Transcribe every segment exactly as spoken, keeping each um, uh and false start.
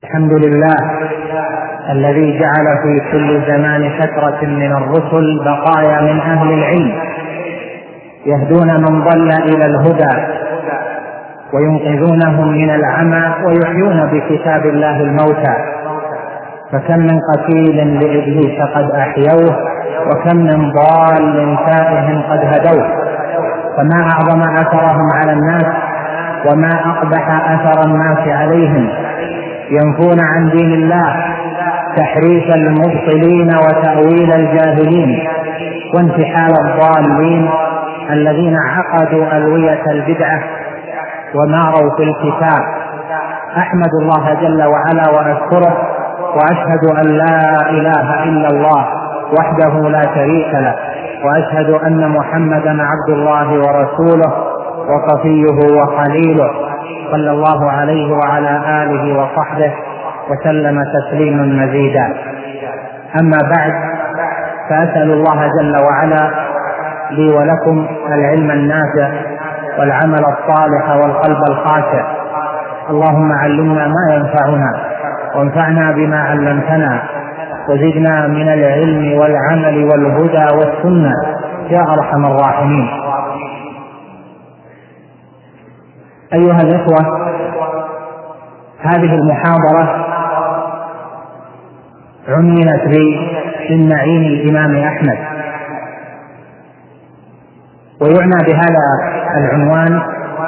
الحمد لله الذي جعل في كل زمان فترة من الرسل بقايا من أهل العلم يهدون من ضل إلى الهدى وينقذونهم من العمى ويحيون بكتاب الله الموتى، فكم من قتيل لإبليس قد أحيوه وكم من ضال تائه قد هدوه، فما أعظم أثرهم على الناس وما أقبح أثر الناس عليهم، ينفون عن دين الله تحريف المبطلين وتأويل الجاهلين وانتحال الضالين الذين عقدوا ألوية البدعة وماروا في الكتاب. أحمد الله جل وعلا وأشكره وأشهد أن لا إله إلا الله وحده لا شريك له، وأشهد أن محمدا عبد الله ورسوله وصفيه وخليله، صلى الله عليه وعلى آله وصحبه وسلم تسليما مزيدا. أما بعد، فأسأل الله جل وعلا لي ولكم العلم النافع والعمل الصالح والقلب الخاشع. اللهم علمنا ما ينفعنا وانفعنا بما علمتنا وزدنا من العلم والعمل والهدى والسنة يا أرحم الراحمين. أيها الإخوة، هذه المحاضرة عنونت بالنعيم الإمام أحمد، ويعنى بهذا العنوان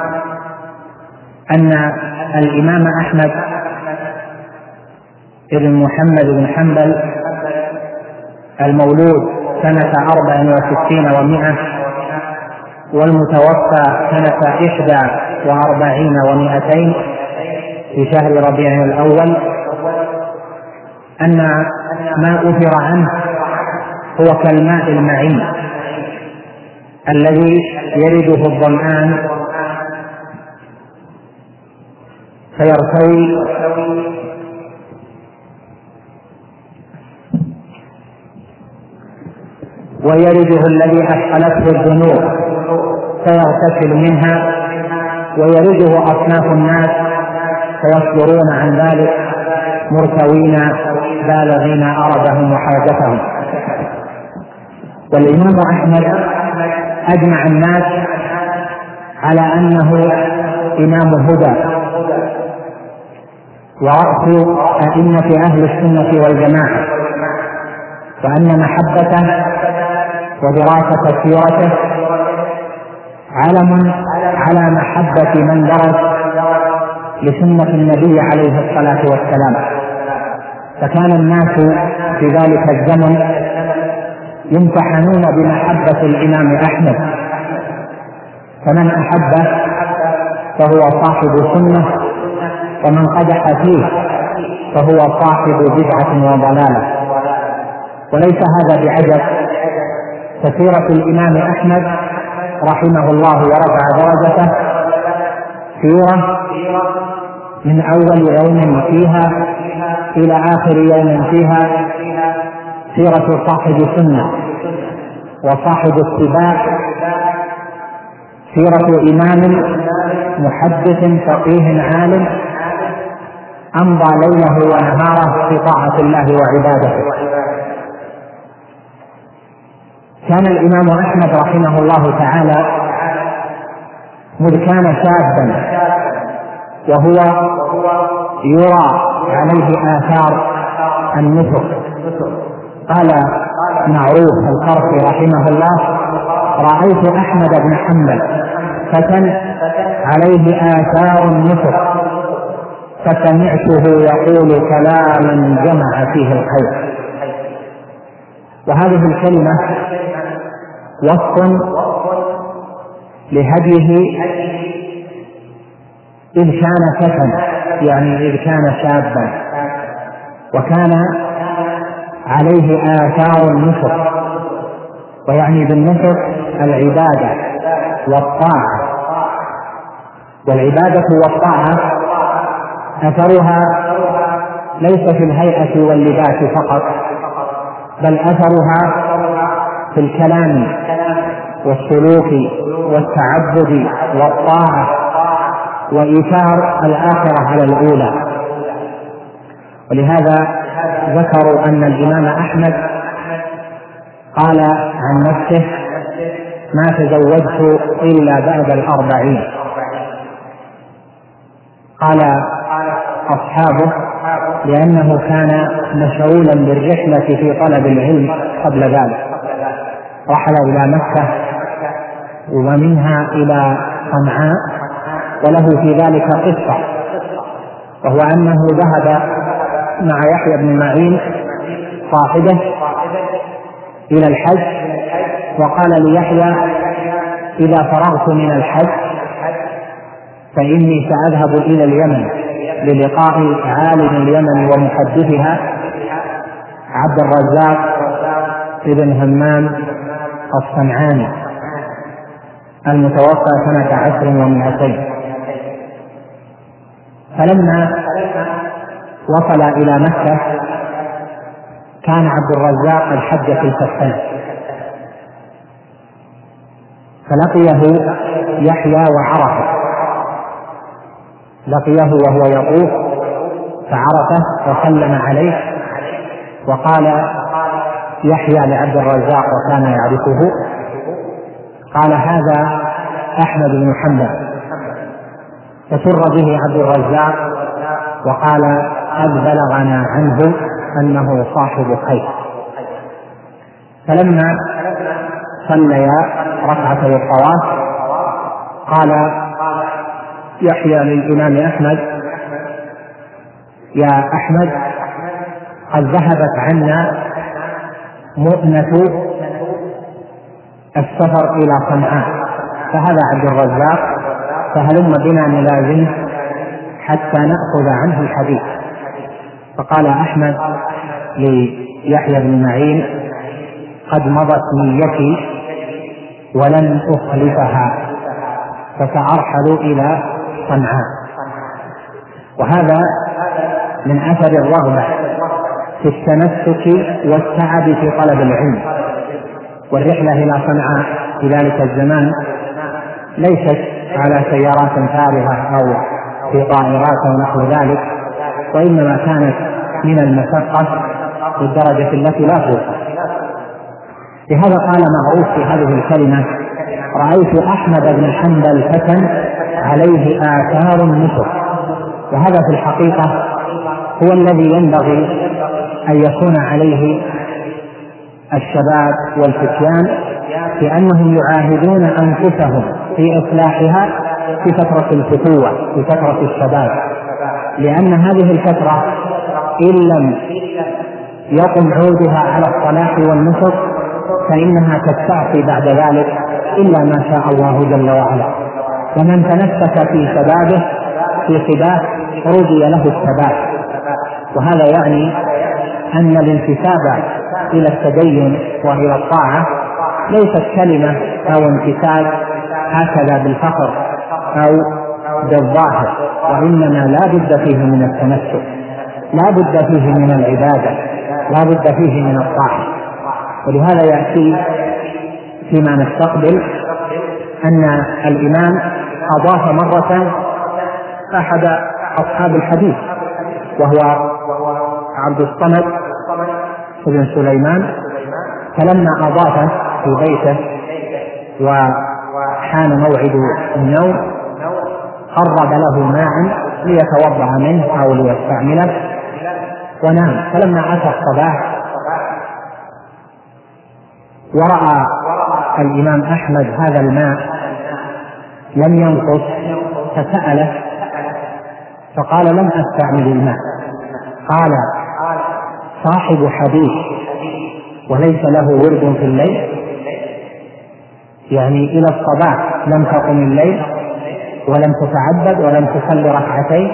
أن الإمام أحمد بن محمد بن حنبل المولود سنة أربع وستين ومئة والمتوفى سنة إحدى وأربعين ومئتين في شهر ربيع الأول، أن ما أثر عنه هو كالماء المعين الذي يرده الظمآن فيرتوي ويرده الذي أثقلته الذنوب فيغتسل منها، ويرده أصناف الناس فيصبرون عن ذلك مرتوين بالغين أربهم وحاجتهم. والإمام أحمد أجمع الناس على أنه إمام هدى ورأس أئمة أهل السنة والجماعة، وأن محبته ودراسة سيرته علم على محبة من درس لسنة النبي عليه الصلاة والسلام. فكان الناس في ذلك الزمن يمتحنون بمحبة الإمام أحمد، فمن أحبه فهو صاحب سنة، ومن قدح فيه فهو صاحب بدعة وضلالة. وليس هذا بعجب، فسيرة الإمام أحمد رحمه الله ورفع درجته سيرة من أول يوم فيها إلى آخر يوم فيها سيرة صاحب سنة وصاحب اتباع، سيرة إمام محدث فقيه عالم أمضى ليله ونهاره في طاعة الله وعبادته. كان الإمام أحمد رحمه الله تعالى مذ كان شابا وهو يرى عليه آثار النفق. قال معروف القرطي رحمه الله: رأيت أحمد بن حنبل فتى عليه آثار النفق فسمعته يقول كلاما جمع فيه الخير. وهذه الكلمة وصف لهديه إذ كان فتى، يعني إذ كان شابا وكان عليه آثار النفق، ويعني بالنفق العبادة والطاعة. والعبادة والطاعة أثرها ليس في الهيئة واللباس فقط، بل أثرها في الكلام والسلوك والتعبد والطاعة وإيثار الآخرة على الأولى. ولهذا ذكروا أن الإمام أحمد قال عن نفسه: ما تزوجت إلا بعد الأربعين. قال أصحابه: لأنه كان مشغولا بالرحلة في طلب العلم قبل ذلك، رحل إلى مكة ومنها إلى صنعاء، وله في ذلك قصة، وهو أنه ذهب مع يحيى بن معين صاحبه إلى الحج، وقال ليحيى: إذا فرغت من الحج فإني سأذهب إلى اليمن للقاء عالم اليمن ومحدثها عبد الرزاق ابن همام الصنعاني المتوفى سنة عشر ومئتين. فلما وصل إلى مكة كان عبد الرزاق قد حج تلك السنة، فلقيه يحيى وعرفه، لقيه وهو يطوف فعرفه وسلم عليه، وقال يحيى لعبد الرزاق وكان يعرفه: قال هذا أحمد بن محمد. فسر به عبد الرزاق وقال: قد بلغنا عنه أنه صاحب خير. فلما صليا ركعتي الطواف قال يحيى للإمام أحمد: يا أحمد، قد ذهبت عنا مؤنة السفر إلى صنعاء، فهذا عبد الرزاق، فهلم بنا نلازمه حتى نأخذ عنه الحديث. فقال أحمد ليحيى بن معين: قد مضت نيتي ولن أخلفها، فسأرحل إلى صنعاء. وهذا من أثر الرغبة في التمسك والسعي في طلب العلم. والرحلة إلى صنعاء في ذلك الزمان ليست على سيارات فارهة أو في طائرات أو نحو ذلك، وإنما كانت من المشقة بالدرجة التي لا توصف. لهذا قال مغروس في هذه الكلمة: رأيت أحمد بن حنبل فتى عليه آثار النصر. وهذا في الحقيقة هو الذي ينبغي أن يكون عليه الشباب والفتيان، لأنهم يعاهدون أنفسهم في إصلاحها في فترة الفتوة، في فترة الشباب، لأن هذه الفترة إن لم يقم عودها على الصلاح والنصر فإنها تستعصي بعد ذلك إلا ما شاء الله جل وعلا. ومن تنفس في شبابه في خلاف رضي له الثبات. وهذا يعني أن الانتساب إلى التدين وإلى الطاعة ليست كلمة أو انتساب هكذا بالفخر أو بالظاهر، وإنما لا بد فيه من التمسك، لا بد فيه من العبادة، لا بد فيه من الطاعة. ولهذا يأتي فيما نستقبل أن الإمام أضاف مرة أحد أصحاب الحديث وهو عبد الصمد بن سليمان، فلما أضافه في بيته وحان موعد النوم قرب له ماء ليتوضأ منه أو ليستعمله ونام. فلما أتى الصباح ورأى الإمام أحمد هذا الماء لم ينقص فسأله فقال: لم أستعمل الماء. قال: صاحب حديث وليس له ورد في الليل؟ يعني إلى الصباح لم تقم الليل ولم تتعبد ولم تصلي ركعتين؟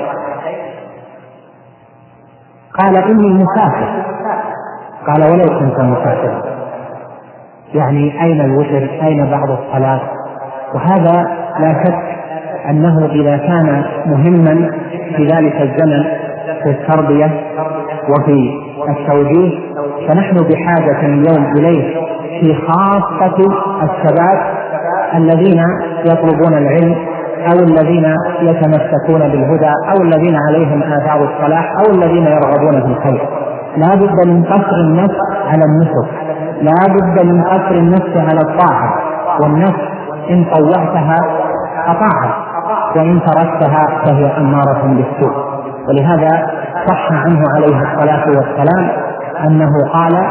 قال: إني مسافر. قال: ولو كنت مسافرا، يعني أين الوتر؟ أين بعض الصلاة؟ وهذا لا شك أنه إذا كان مهما في ذلك الزمن في التربية وفي التوجيه فنحن بحاجة اليوم إليه، في خاصة الشباب الذين يطلبون العلم أو الذين يتمسكون بالهدى أو الذين عليهم آثار الصلاح أو الذين يرغبون في الخير. لا بد من قصر النفس على النسك، لا بد من قصر النفس على الطاعة، والنفس إن طوعتها أطاعت وإن تركتها فهي أمارة بالسوء. ولهذا صح عنه عليه الصلاة والسلام أنه قال: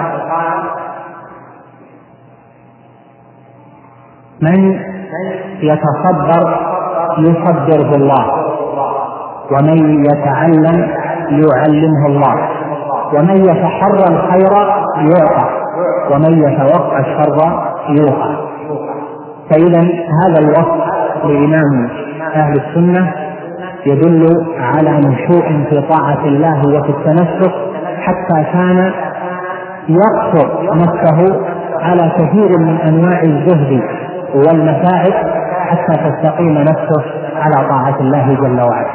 من يتصبر يصبره الله، ومن يتعلم يعلمه الله، ومن يتحرى الخير يعطى، ومن يتوقع الشر يوقى. فإذا هذا الوصف لإمام أهل السنة يدل على نشوء في طاعة الله وفي التنسك، حتى كان يقصر نفسه على كثير من أنواع الزهد والمتاعب حتى تستقيم نفسه على طاعة الله جل وعلا.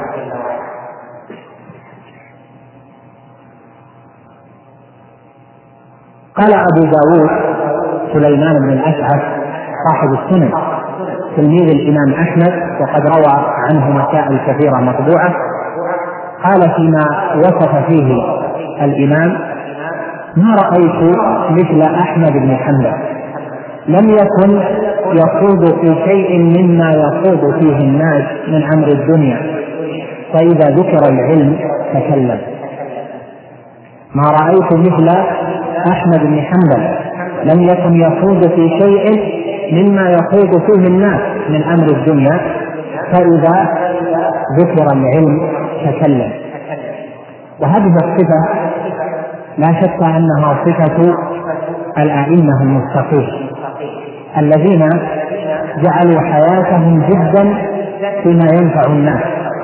قال أبو داود سليمان بن الأشعث صاحب السنن تلميذ الإمام أحمد وقد روى عنه مسائل كثيرة مطبوعة، قال فيما وصف فيه الإمام: ما رأيت مثل أحمد بن حنبل، لم يكن يخوض في شيء مما يخوض فيه الناس من أمر الدنيا، فإذا ذكر العلم تكلم. ما رأيت مثل أحمد بن حنبل، لم يكن يخوض في شيء مما يخوض فيه الناس من أمر الدنيا، فإذا ذكر العلم تكلم. وهذه الصفة لا شك أنها صفة الأئمة المتقين الذين جعلوا حياتهم جدا فيما ينفع الناس.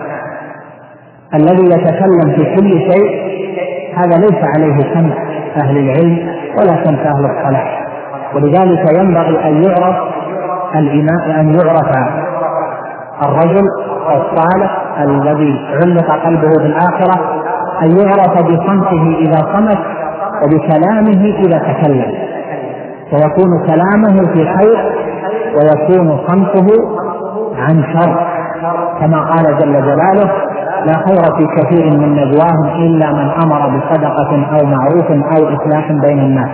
الذي يتكلم في كل شيء هذا ليس عليه سمع أهل العلم ولا سمع أهل الصلاح. ولذلك ينبغي أن يعرف الإمام، أن يعرف الرجل الصالح الذي علق قلبه بالآخرة، أن يعرف بصمته إذا صمت وبكلامه إذا تكلم، فيكون كلامه في خير ويكون صمته عن شر، كما قال جل جلاله: لا خير في كثير من نجواهم إلا من أمر بصدقة أو معروف أو إصلاح بين الناس.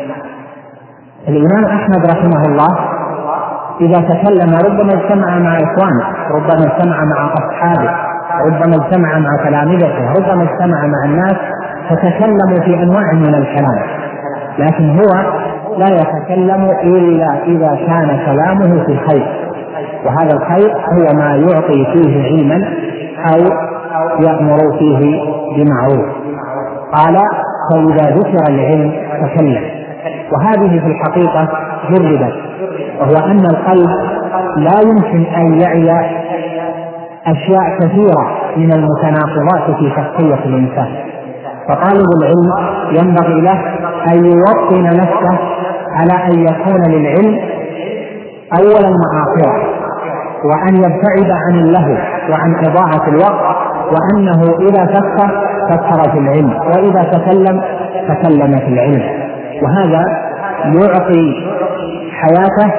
الإمام أحمد رحمه الله إذا تكلم ربما اجتمع مع إخوانه، ربما اجتمع مع أصحابه، ربما اجتمع مع تلامذته، ربما اجتمع مع الناس فتكلموا في أنواع من الكلام، لكن هو لا يتكلم إلا إذا كان كلامه في الخير، وهذا الخير هو ما يعطي فيه علما أو يأمر فيه بمعروف. قال: فإذا ذكر العلم تكلم. وهذه في الحقيقة جربت، وهو أن القلب لا يمكن أن يعي أشياء كثيرة من المتناقضات في شخصية الإنسان، فطالب العلم ينبغي له أن يوطن نفسه على أن يكون للعلم أولا وآخرا، وأن يبتعد عن اللهو وعن إضاعة الوقت، وأنه إذا فكر فكر في العلم، وإذا تكلم تكلم في العلم. وهذا يعطي حياته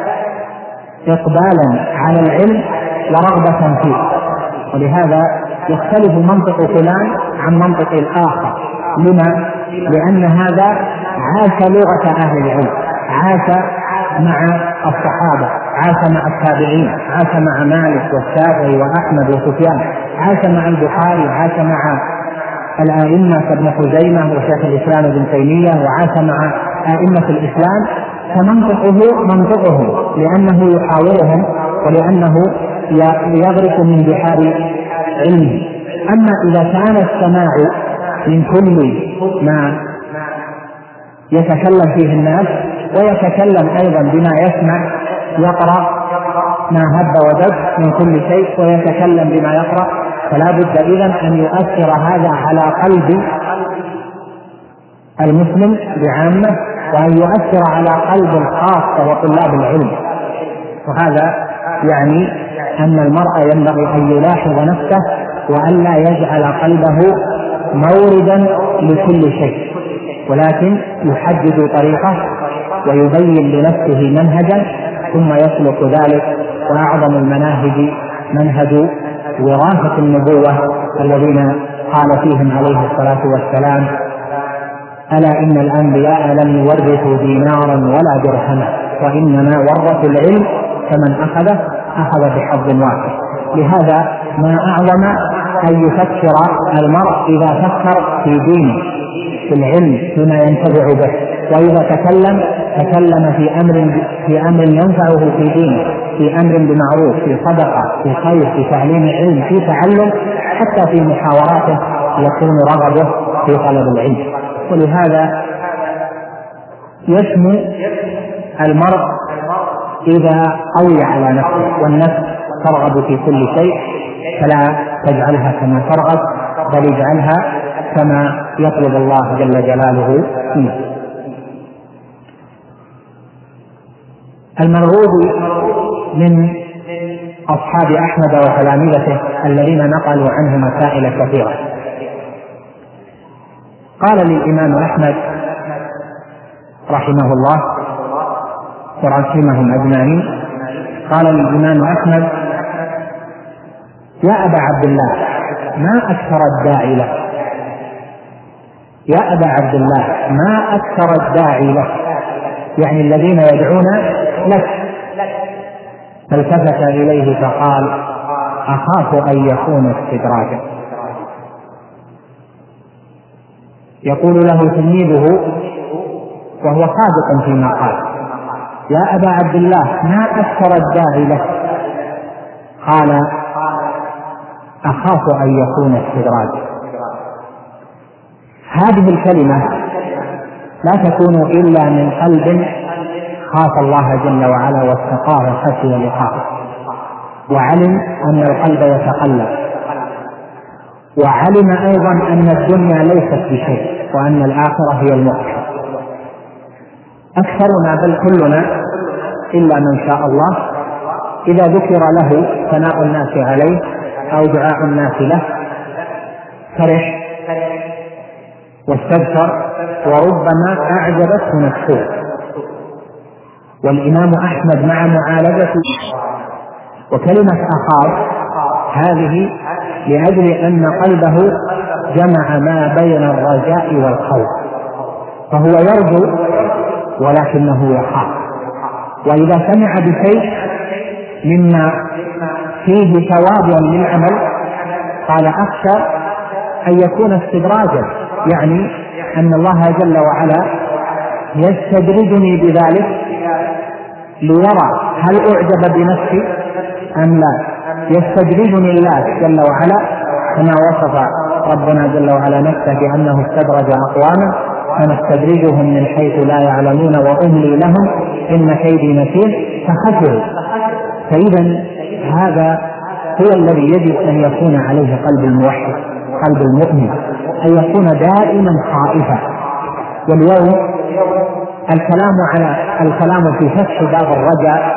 إقبالا على العلم ورغبة فيه. ولهذا يختلف منطق فلان عن منطق الآخر. لما؟ لأن هذا عاش لغة أهل العلم، عاش مع الصحابة، عاش مع التابعين، عاش مع مالك والشافعي وأحمد وسفيان، عاش مع البخاري، عاش مع الأئمة كابن خزيمة وشيخ الإسلام ابن تيمية، وعاش مع أئمة الإسلام، فمنطقه منطقهم لأنه يحاورهم ولأنه يغرق من بحار علمه. أما إذا كان السماع من كل ما يتكلم فيه الناس، ويتكلم أيضا بما يسمع، يقرأ ما هب ودب من كل شيء ويتكلم بما يقرأ، فلا بد إذن أن يؤثر هذا على قلب المسلم بعامة، وأن يؤثر على قلب الخاصة وطلاب العلم. وهذا يعني أن المرء ينبغي أن يلاحظ نفسه وأن لا يجعل قلبه موردا لكل شيء، ولكن يحدد طريقه ويبين لنفسه منهجا ثم يسلك ذلك. وأعظم المناهج منهج وراثة النبوة الذين قال فيهم عليه الصلاة والسلام: ألا إن الأنبياء لم يورثوا دينارا ولا درهما وإنما ورثوا العلم فمن أخذه أخذ بحظ وافر. لهذا ما أعظم أن يفكر المرء إذا فكر في دينه، في العلم، فيما ينتفع به، وإذا تكلم تكلم في أمر في أمر ينفعه في دينه، في أمر بمعروف، في صدقة، في خير، في تعليم علم، في تعلم، حتى في محاوراته يكون رغبه في طلب العلم. ولهذا يسمو المرء إذا قوي على نفسه، والنفس ترغب في كل شيء، فلا تجعلها كما ترغب، بل اجعلها كما يطلب الله جل جلاله فيه. المرغوب من أصحاب أحمد وتلامذته الذين نقلوا عنه مسائل كثيرة. قال للإمام أحمد رحمه الله ورحمهم أجمعين، قال للإمام أحمد: يا أبا عبد الله ما أكثر الداعي له، يا أبا عبد الله ما أكثر الداعي له، يعني الذين يدعون لك. فالتفت إليه فقال: أخاف أن يكون استدراجا. يقول له تلميذه وهو صادق فيما قال: يا أبا عبد الله ما أكثر الداعي له. قال: أخاف أن يكون استدراجا. هذه الكلمة لا تكون إلا من قلب خاف الله جل وعلا واتقاه وخشي لقاءه، وعلم أن القلب يتقلب، وعلم أيضا أن الدنيا ليست بشيء وأن الآخرة هي المؤمن. أكثرنا بل كلنا إلا من شاء الله إذا ذكر له ثناء الناس عليه أو دعاء الناس له فرح واستبشر وربما أعجبته نفسه. والإمام أحمد مع معالجته وكلمة أخاف هذه لأجل أن قلبه جمع ما بين الرجاء والخوف، فهو يرجو ولكنه يخاف. وإذا سمع بشيء مما فيه ثواب للعمل قال: أخشى أن يكون استدراجا، يعني أن الله جل وعلا يستدرجني بذلك ليرى هل أعجب بنفسي أم لا. يستدرجني الله جل وعلا كما وصف ربنا جل وعلا نفسه بأنه استدرج أقواما فنستدرجهم من حيث لا يعلمون وأملي لهم إن كيدي متين فخسروا. فإذا هذا هو الذي يجب أن يكون عليه قلب الموحد، قلب المؤمن، أن يكون دائما خائفا. واليوم الكلام على الكلام في فتح باب الرجاء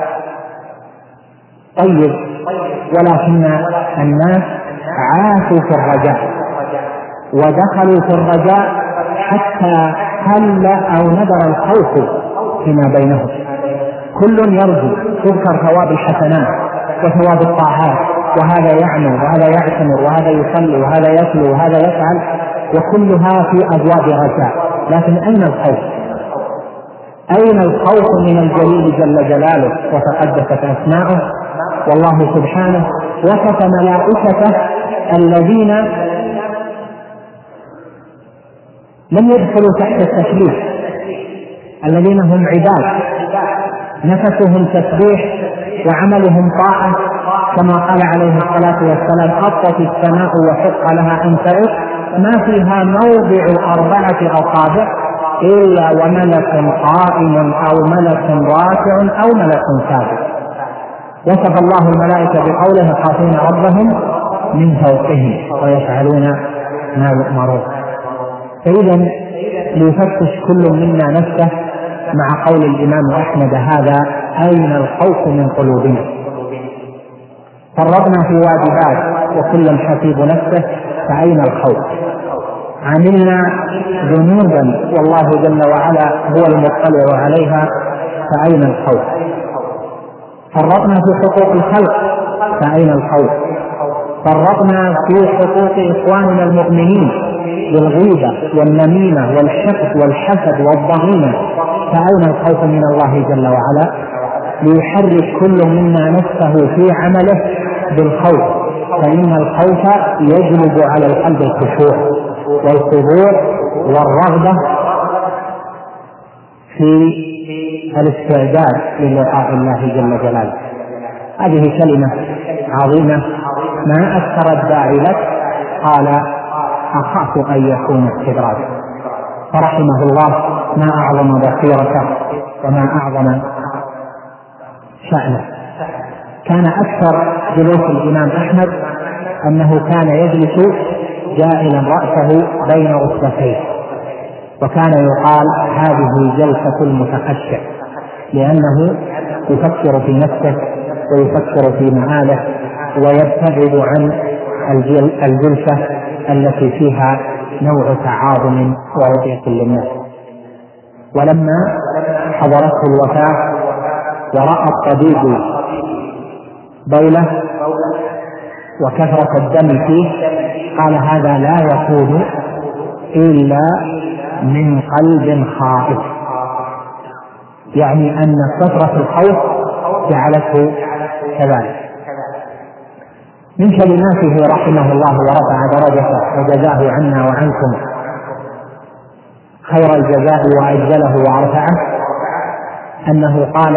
طيب، ولكن الناس عاشوا في الرجاء ودخلوا في الرجاء حتى حل أو ندر الخوف فيما بينهم. كل يرجو، تذكر ثواب الحسنات وثواب الطاعات، وهذا يعمل وهذا يعتمر وهذا يصلي وهذا يتلو وهذا يفعل، وكلها في أبواب رجاء. لكن أين الخوف؟ أين الخوف من الجليل جل جلاله وتقدست أسماؤه؟ والله سبحانه وصف ملائكته الذين لم يدخلوا تحت التكليف، الذين هم عباد نفسهم تسبيح وعملهم طاعة، كما قال عليه الصلاة والسلام: أطت السماء وحق لها أن تعش ما فيها موضع أربعة أصابع إلا وملك قائم أو ملك راكع أو ملك ساجد. وصف الله الملائكة بقوله: خافين ربهم من فوقهم ويفعلون ما يؤمرون. فإذا ليفتش كل منا نفسه مع قول الإمام أحمد هذا: أين الخوف من قلوبنا؟ فرطنا في واجبات وكل حسيب نفسه، فأين الخوف؟ عملنا ذنوبا والله جل وعلا هو المطلع عليها، فأين الخوف؟ فرطنا في حقوق الخلق فأين الخوف؟ فرطنا في حقوق إخواننا المؤمنين بالغيبة والنميمة والحقد والحسد والضغينة، فأين الخوف من الله جل وعلا؟ ليحرك كل منا نفسه في عمله بالخوف، فإن الخوف يجلب على القلب الخشوع والخضوع والرغبة في الاستعداد للقاء الله جل جلاله. هذه كلمة عظيمة، ما أكثر الداعي لك قال أخاف أن يكون استدراج، فرحمه الله ما أعظم بصيرته وما أعظم شأنه. كان أكثر جلوس الإمام أحمد أنه كان يجلس جائلا رأسه بين ركبتيه، وكان يقال هذه جلسة المتخشع، لأنه يفكر في نفسه ويفكر في مآله ويبتعد عن الجلسة التي فيها نوع تعاظم ورؤية للناس. ولما حضرته الوفاة ورأى الطبيب بوله وكثرة الدم فيه قال هذا لا يكون إلا من قلب خائف، يعني أن كثرة الخوف جعلته كذلك. من كلماته رحمه الله ورفع درجته وجزاه عنا وعنكم خير الجزاء وأجزله وأرفعه أنه قال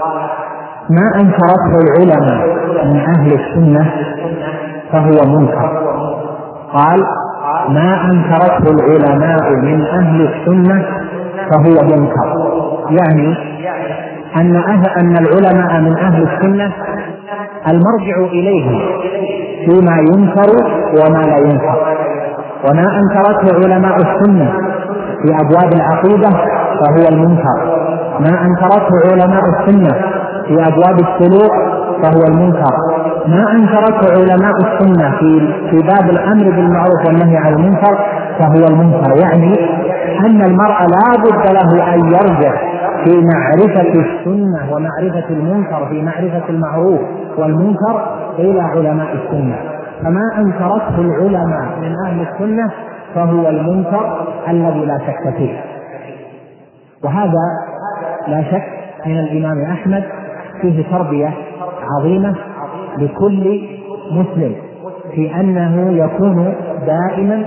ما أنكرته العلماء من أهل السنة فهو منكر. قال ما أنكرته العلماء من أهل السنة فهو منكر، يعني أن, أهل أن العلماء من أهل السنة المرجع إليه فيما ينكر وما لا ينكر، وما أنكرته علماء السنة في أبواب العقيدة فهو المنكر، ما أنكرته علماء السنة في أبواب السلوك فهو المنكر، ما أنكرته علماء السنة في في باب الأمر بالمعروف والنهي عن المنكر فهو المنكر. يعني أن المرء لا بد له أن يرجع في معرفة السنة ومعرفة المنكر، في معرفة المعروف والمنكر إلى علماء السنة، فما أنكرته العلماء من أهل السنة فهو المنكر الذي لا شك فيه. وهذا لا شك من الإمام أحمد فيه تربية عظيمة لكل مسلم في أنه يكون دائما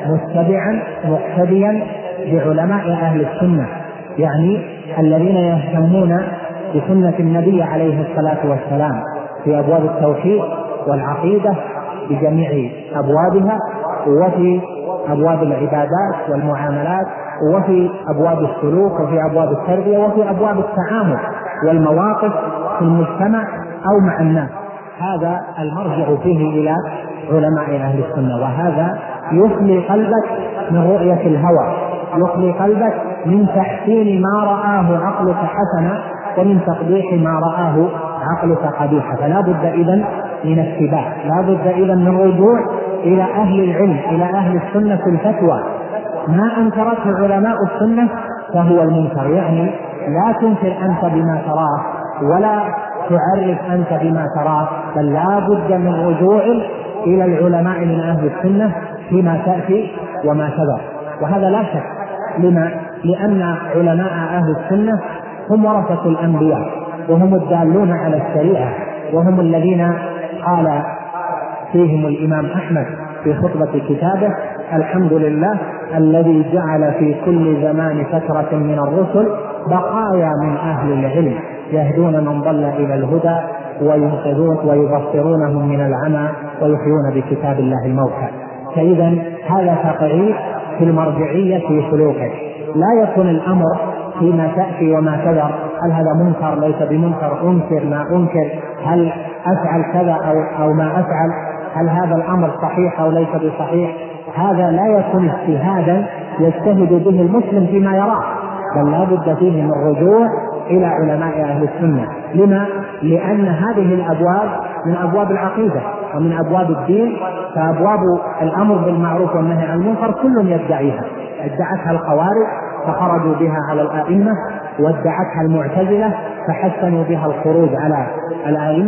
متبعا مقتديا بعلماء أهل السنة، يعني الذين يهتمون بسنة النبي عليه الصلاة والسلام في أبواب التوحيد والعقيدة بجميع أبوابها، وفي أبواب العبادات والمعاملات، وفي أبواب السلوك، وفي أبواب التربية، وفي أبواب التعامل والمواقف في المجتمع أو مع الناس. هذا المرجع فيه إلى علماء أهل السنة، وهذا يخلي قلبك من رؤية الهوى، يخلي قلبك من تحسين ما رآه عقلك حسنا ومن تقبيح ما رآه عقلك قبيحا. فلا بد إذن من اتباع، لا بد إذن من رجوع إلى أهل العلم، إلى أهل السنة في الفتوى. ما أنكرته علماء السنة فهو المنكر، يعني لا تنكر أنت بما تراه ولا تعرف أنت بما تراه، بل لا بد من رجوع إلى العلماء من أهل السنة فيما تأتي وما تذر. وهذا لا شك، لما؟ لأن علماء أهل السنة هم ورثة الأنبياء، وهم الدالون على الشريعة، وهم الذين قال فيهم الإمام أحمد في خطبة كتابه الحمد لله الذي جعل في كل زمان فترة من الرسل بقايا من أهل العلم يهدون من ضل إلى الهدى وينقذون ويبصرونهم من العمى ويحيون بكتاب الله الموتى. فإذا هذا تقعيد في المرجعية في سلوكه، لا يكون الأمر فيما تأتي وما تذر، هل هذا منكر ليس بمنكر، أنكر ما أنكر، هل أفعل كذا أو, أو ما أفعل، هل هذا الأمر صحيح أو ليس بصحيح. هذا لا يكون اجتهادا يجتهد به المسلم فيما يراه، بل لا بد فيه من الرجوع إلى علماء أهل السنة. لما؟ لأن هذه الأبواب من أبواب العقيدة ومن أبواب الدين، فأبواب الأمر بالمعروف والنهي عن المنكر كل يدعيها، ادعتها الخوارج فخرجوا بها على الآئمة، وادعتها المعتزلة فحسنوا بها الخروج على الآئمة،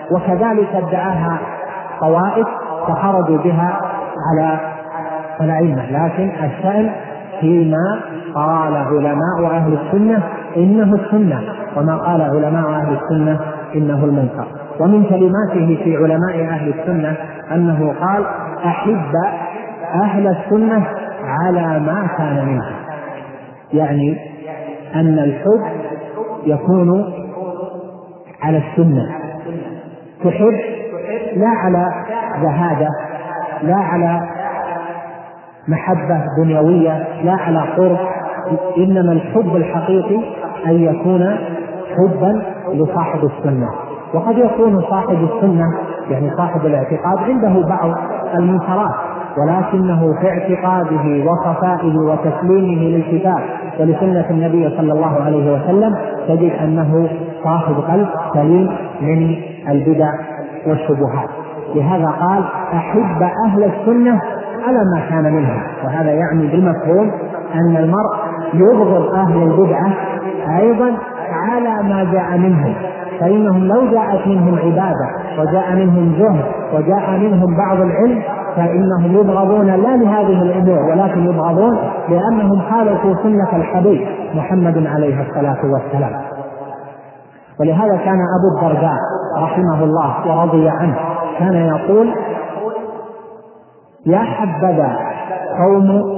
وكذلك ادعاها طوائف فخرجوا بها على الأئمة. لكن الشأن فيما قال علماء أهل السنة إنه السنة، وما قال علماء أهل السنة إنه المنكر. ومن كلماته في علماء أهل السنة أنه قال: أحب أهل السنة على ما كان منها، يعني أن الحب يكون على السنة، تحب لا على زهادة، لا على محبة دنيوية، لا على قرب، إنما الحب الحقيقي أن يكون حبا لصاحب السنة. وقد يكون صاحب السنة يعني صاحب الاعتقاد عنده بعض المنكرات، ولكنه في اعتقاده وصفائه وتسليمه للكتاب ولسنة النبي صلى الله عليه وسلم تجد أنه صاحب قلب سليم من البدع والشبهات. لهذا قال: أحب أهل السنة على ما كان منها. وهذا يعني بالمفهوم أن المرء يبغض أهل البدعة أيضا على ما جاء منهم، فإنهم لو جاءت منهم عبادة وجاء منهم زهد وجاء منهم بعض العلم فإنهم يبغضون لا لهذه الأمور، ولكن يبغضون لأنهم خالفوا سنة الحبيب محمد عليه الصلاة والسلام. ولهذا كان أبو الدرداء رحمه الله ورضي عنه كان يقول: يا حبذا قوم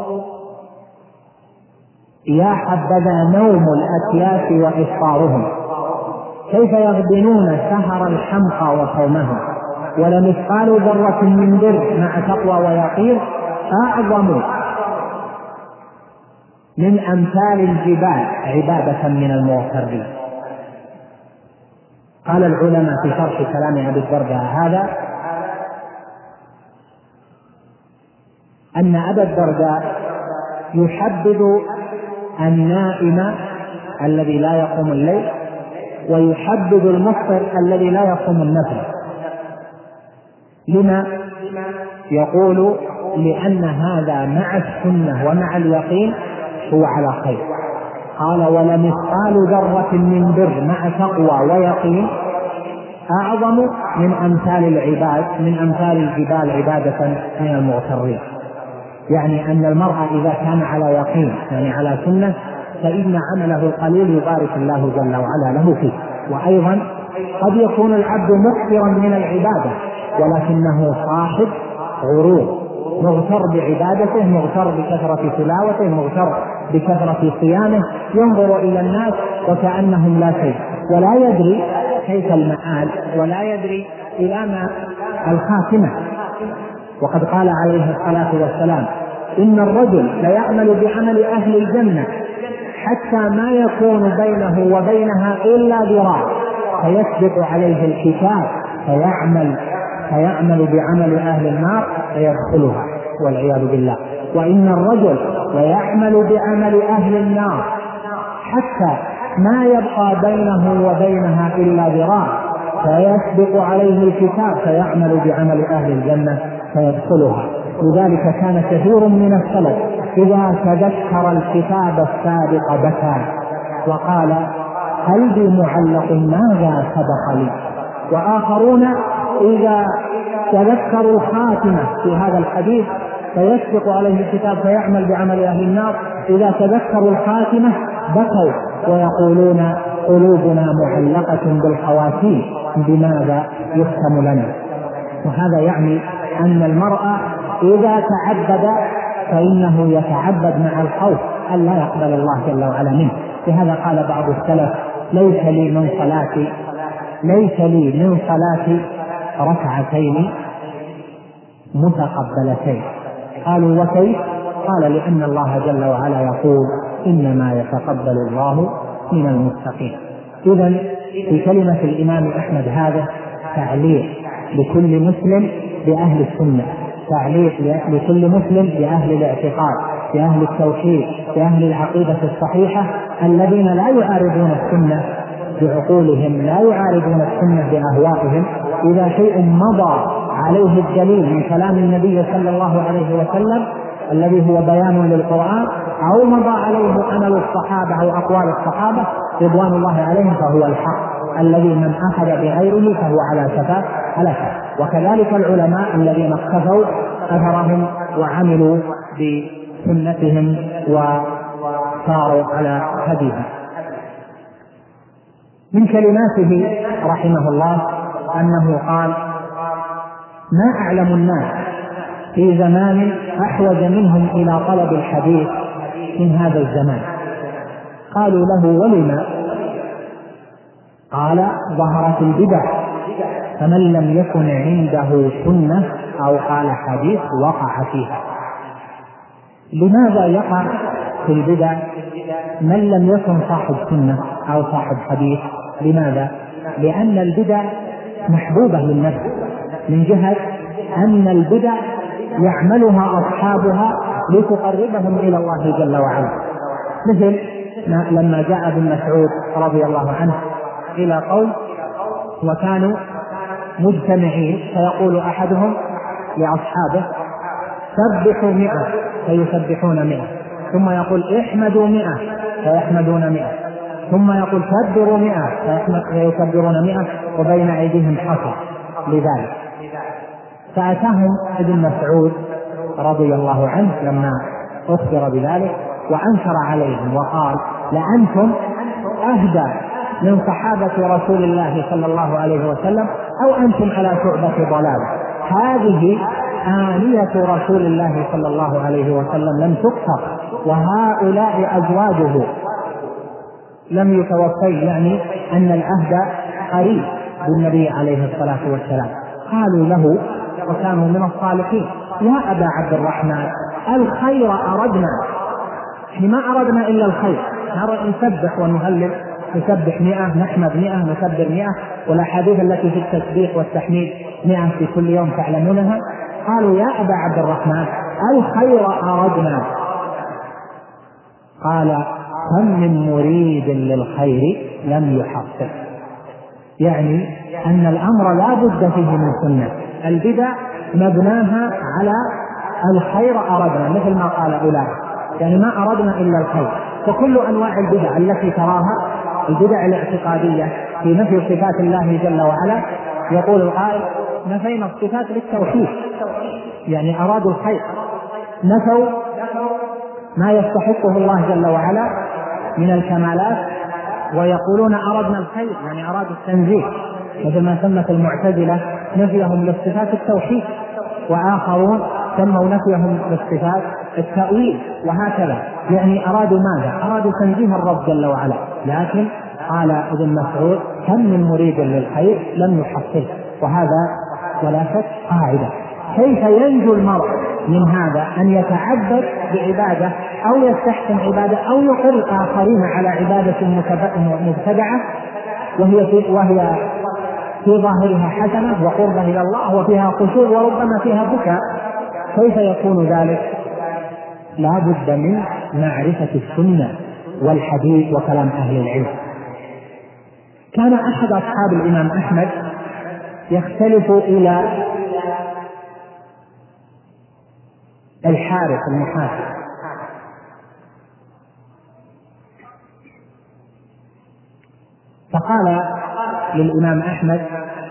يا حبذا نوم الأكياس وإفطارهم، كيف يغبنون سهر الحمقى وصومهم، ولمثقال ذرة من بر مع تقوى ويقين أعظم من أمثال الجبال عبادة من المغترين. قال العلماء في شرح كلام أبي الدرداء هذا أن أبا الدرداء يحبذ النائم الذي لا يقوم الليل، ويحبذ المفطر الذي لا يقوم النفل. لما؟ يقول: لأن هذا مع السنة ومع اليقين هو على خير. قال: ولمثقال ذرة من بر مع تقوى ويقين أعظم من أمثال العباد من أمثال الجبال عبادة من المغترين. يعني أن المرء إذا كان على يقين يعني على سنة فإن عمله القليل يبارك الله جل وعلا له فيه. وأيضا قد يكون العبد مكثرا من العبادة ولكنه صاحب غرور، مغتر بعبادته، مغتر بكثرة تلاوته، مغتر بكثرة صيامه، ينظر إلى الناس وكأنهم لا شيء، ولا يدري كيف المآل ولا يدري إلى ما الخاتمة. وقد قال عليه الصلاة والسلام: إن الرجل ليعمل بعمل أهل الجنة حتى ما يكون بينه وبينها إلا ذراع، فيسبق عليه الكتاب فيعمل فيعمل بعمل أهل النار فيدخلها والعياذ بالله. وإن الرجل ليعمل بعمل أهل النار حتى ما يبقى بينه وبينها إلا ذراع، فيسبق عليه الكتاب فيعمل بعمل أهل الجنة فيدخلها. لذلك كان كثير من السلف إذا تذكر الكتاب السابق بكى وقال: قلبي معلق ماذا سبق لي. وآخرون إذا تذكروا الخاتمة في هذا الحديث فيسبق عليه الكتاب فيعمل بعمل أهل النار، إذا تذكروا الخاتمة بكوا ويقولون: قلوبنا معلقة بالخواتيم بماذا يختم لنا. وهذا يعني أن المرء إذا تعبد فإنه يتعبد مع الخوف أن لا يقبل الله جل وعلا منه. لهذا قال بعض السلف: ليس لي من صلاتي ليس لي من صلاتي ركعتين متقبلتين. قالوا: وكيف؟ قال: لأن الله جل وعلا يقول: إنما يتقبل الله من المتقين. إذن في كلمة الإمام أحمد هذا تعليق لكل مسلم بأهل السنة، تعليق لكل مسلم بأهل الاعتقاد، بأهل التوحيد، بأهل العقيدة الصحيحة الذين لا يعارضون السنة بعقولهم، لا يعارضون السنة بأهوائهم. إذا شيء مضى عليه الدليل من كلام النبي صلى الله عليه وسلم الذي هو بيان للقرآن، أو مضى عليه عمل الصحابة أو أقوال الصحابة رضوان الله عليهم، فهو الحق الذي من أخذ بغيره فهو على شفا هلكة. وكذلك العلماء الذين اقتفوا أثرهم وعملوا بسنتهم وصاروا على هديهم. من كلماته رحمه الله أنه قال: ما أعلم الناس في زمان أحوج منهم إلى طلب الحديث من هذا الزمان. قالوا له: ولما؟ قال: ظهرت البدع، فمن لم يكن عنده سنة أو قال حديث وقع فيها. لماذا يقع في البدع من لم يكن صاحب سنة أو صاحب حديث؟ لماذا؟ لأن البدع محبوبة للنفس، من جهة أن البدع يعملها أصحابها لتقربهم إلى الله جل وعلا، مثل لما جاء ابن مسعود رضي الله عنه إلى قوم وكانوا مجتمعين، فيقول أحدهم لأصحابه: سبحوا مئة فيسبحون مئة، ثم يقول: احمدوا مئة فيحمدون مئة، ثم يقول: كبروا مئة فيكبرون مئة، وبين أيديهم حصى لذلك. فأتاهم ابن مسعود رضي الله عنه لما أخبر بذلك وأنكر عليهم وقال: لأنتم أهدى من صحابة رسول الله صلى الله عليه وسلم، أو أنتم على شعبة ضلال. هذه آنية رسول الله صلى الله عليه وسلم لم تكسر، وهؤلاء أزواجه لم يتوفي، يعني أن الأهدى قريب بالنبي عليه الصلاة والسلام. قالوا له وكانوا من الصالحين: يا أبا عبد الرحمن، الخير أردنا، ما أردنا إلا الخير، نسبح ونهلل، نسبح مئة، نحمد مئة، نكبر مئة، والأحاديث التي في التسبيح والتحميد مئة في كل يوم تعلمونها. قالوا: يا أبا عبد الرحمن، الخير أردنا. قال: كم من مريد للخير لم يحقق. يعني أن الأمر لا بد فيه من سنة. البدع مبناها على الخير أردنا، مثل ما قال أولئك، يعني ما أردنا إلا الخير. فكل أنواع البدع التي تراها، البدع الاعتقادية في نفي صفات الله جل وعلا، يقول القائل: نفينا الصفات للتوحيد، يعني أرادوا الخير، نفوا ما يستحقه الله جل وعلا من الكمالات، ويقولون أردنا الخير، يعني أرادوا التنزيه، مثل ما سمت المعتزلة نفيهم للصفات التوحيد، وآخرون سموا نفيهم للصفات التأويل، وهكذا. يعني أرادوا ماذا؟ أرادوا تنزيه الرب جل وعلا. لكن قال ابن مسعود: كم من مريد للخير لم يحصل. وهذا ولا شك قاعدة. كيف ينجو المرء من هذا؟ أن يتعبد بعبادة أو يستحسن عبادة أو يقر الآخرين على عبادة مبتدعة وهي في, وهي في ظاهرها حسنة وقربة إلى الله وفيها خشوع وربما فيها بكاء. كيف يكون ذلك؟ لا بد من معرفة السنة والحديث وكلام أهل العلم. كان أحد أصحاب الإمام أحمد يختلف إلى الحارث المحاسب، فقال للإمام أحمد: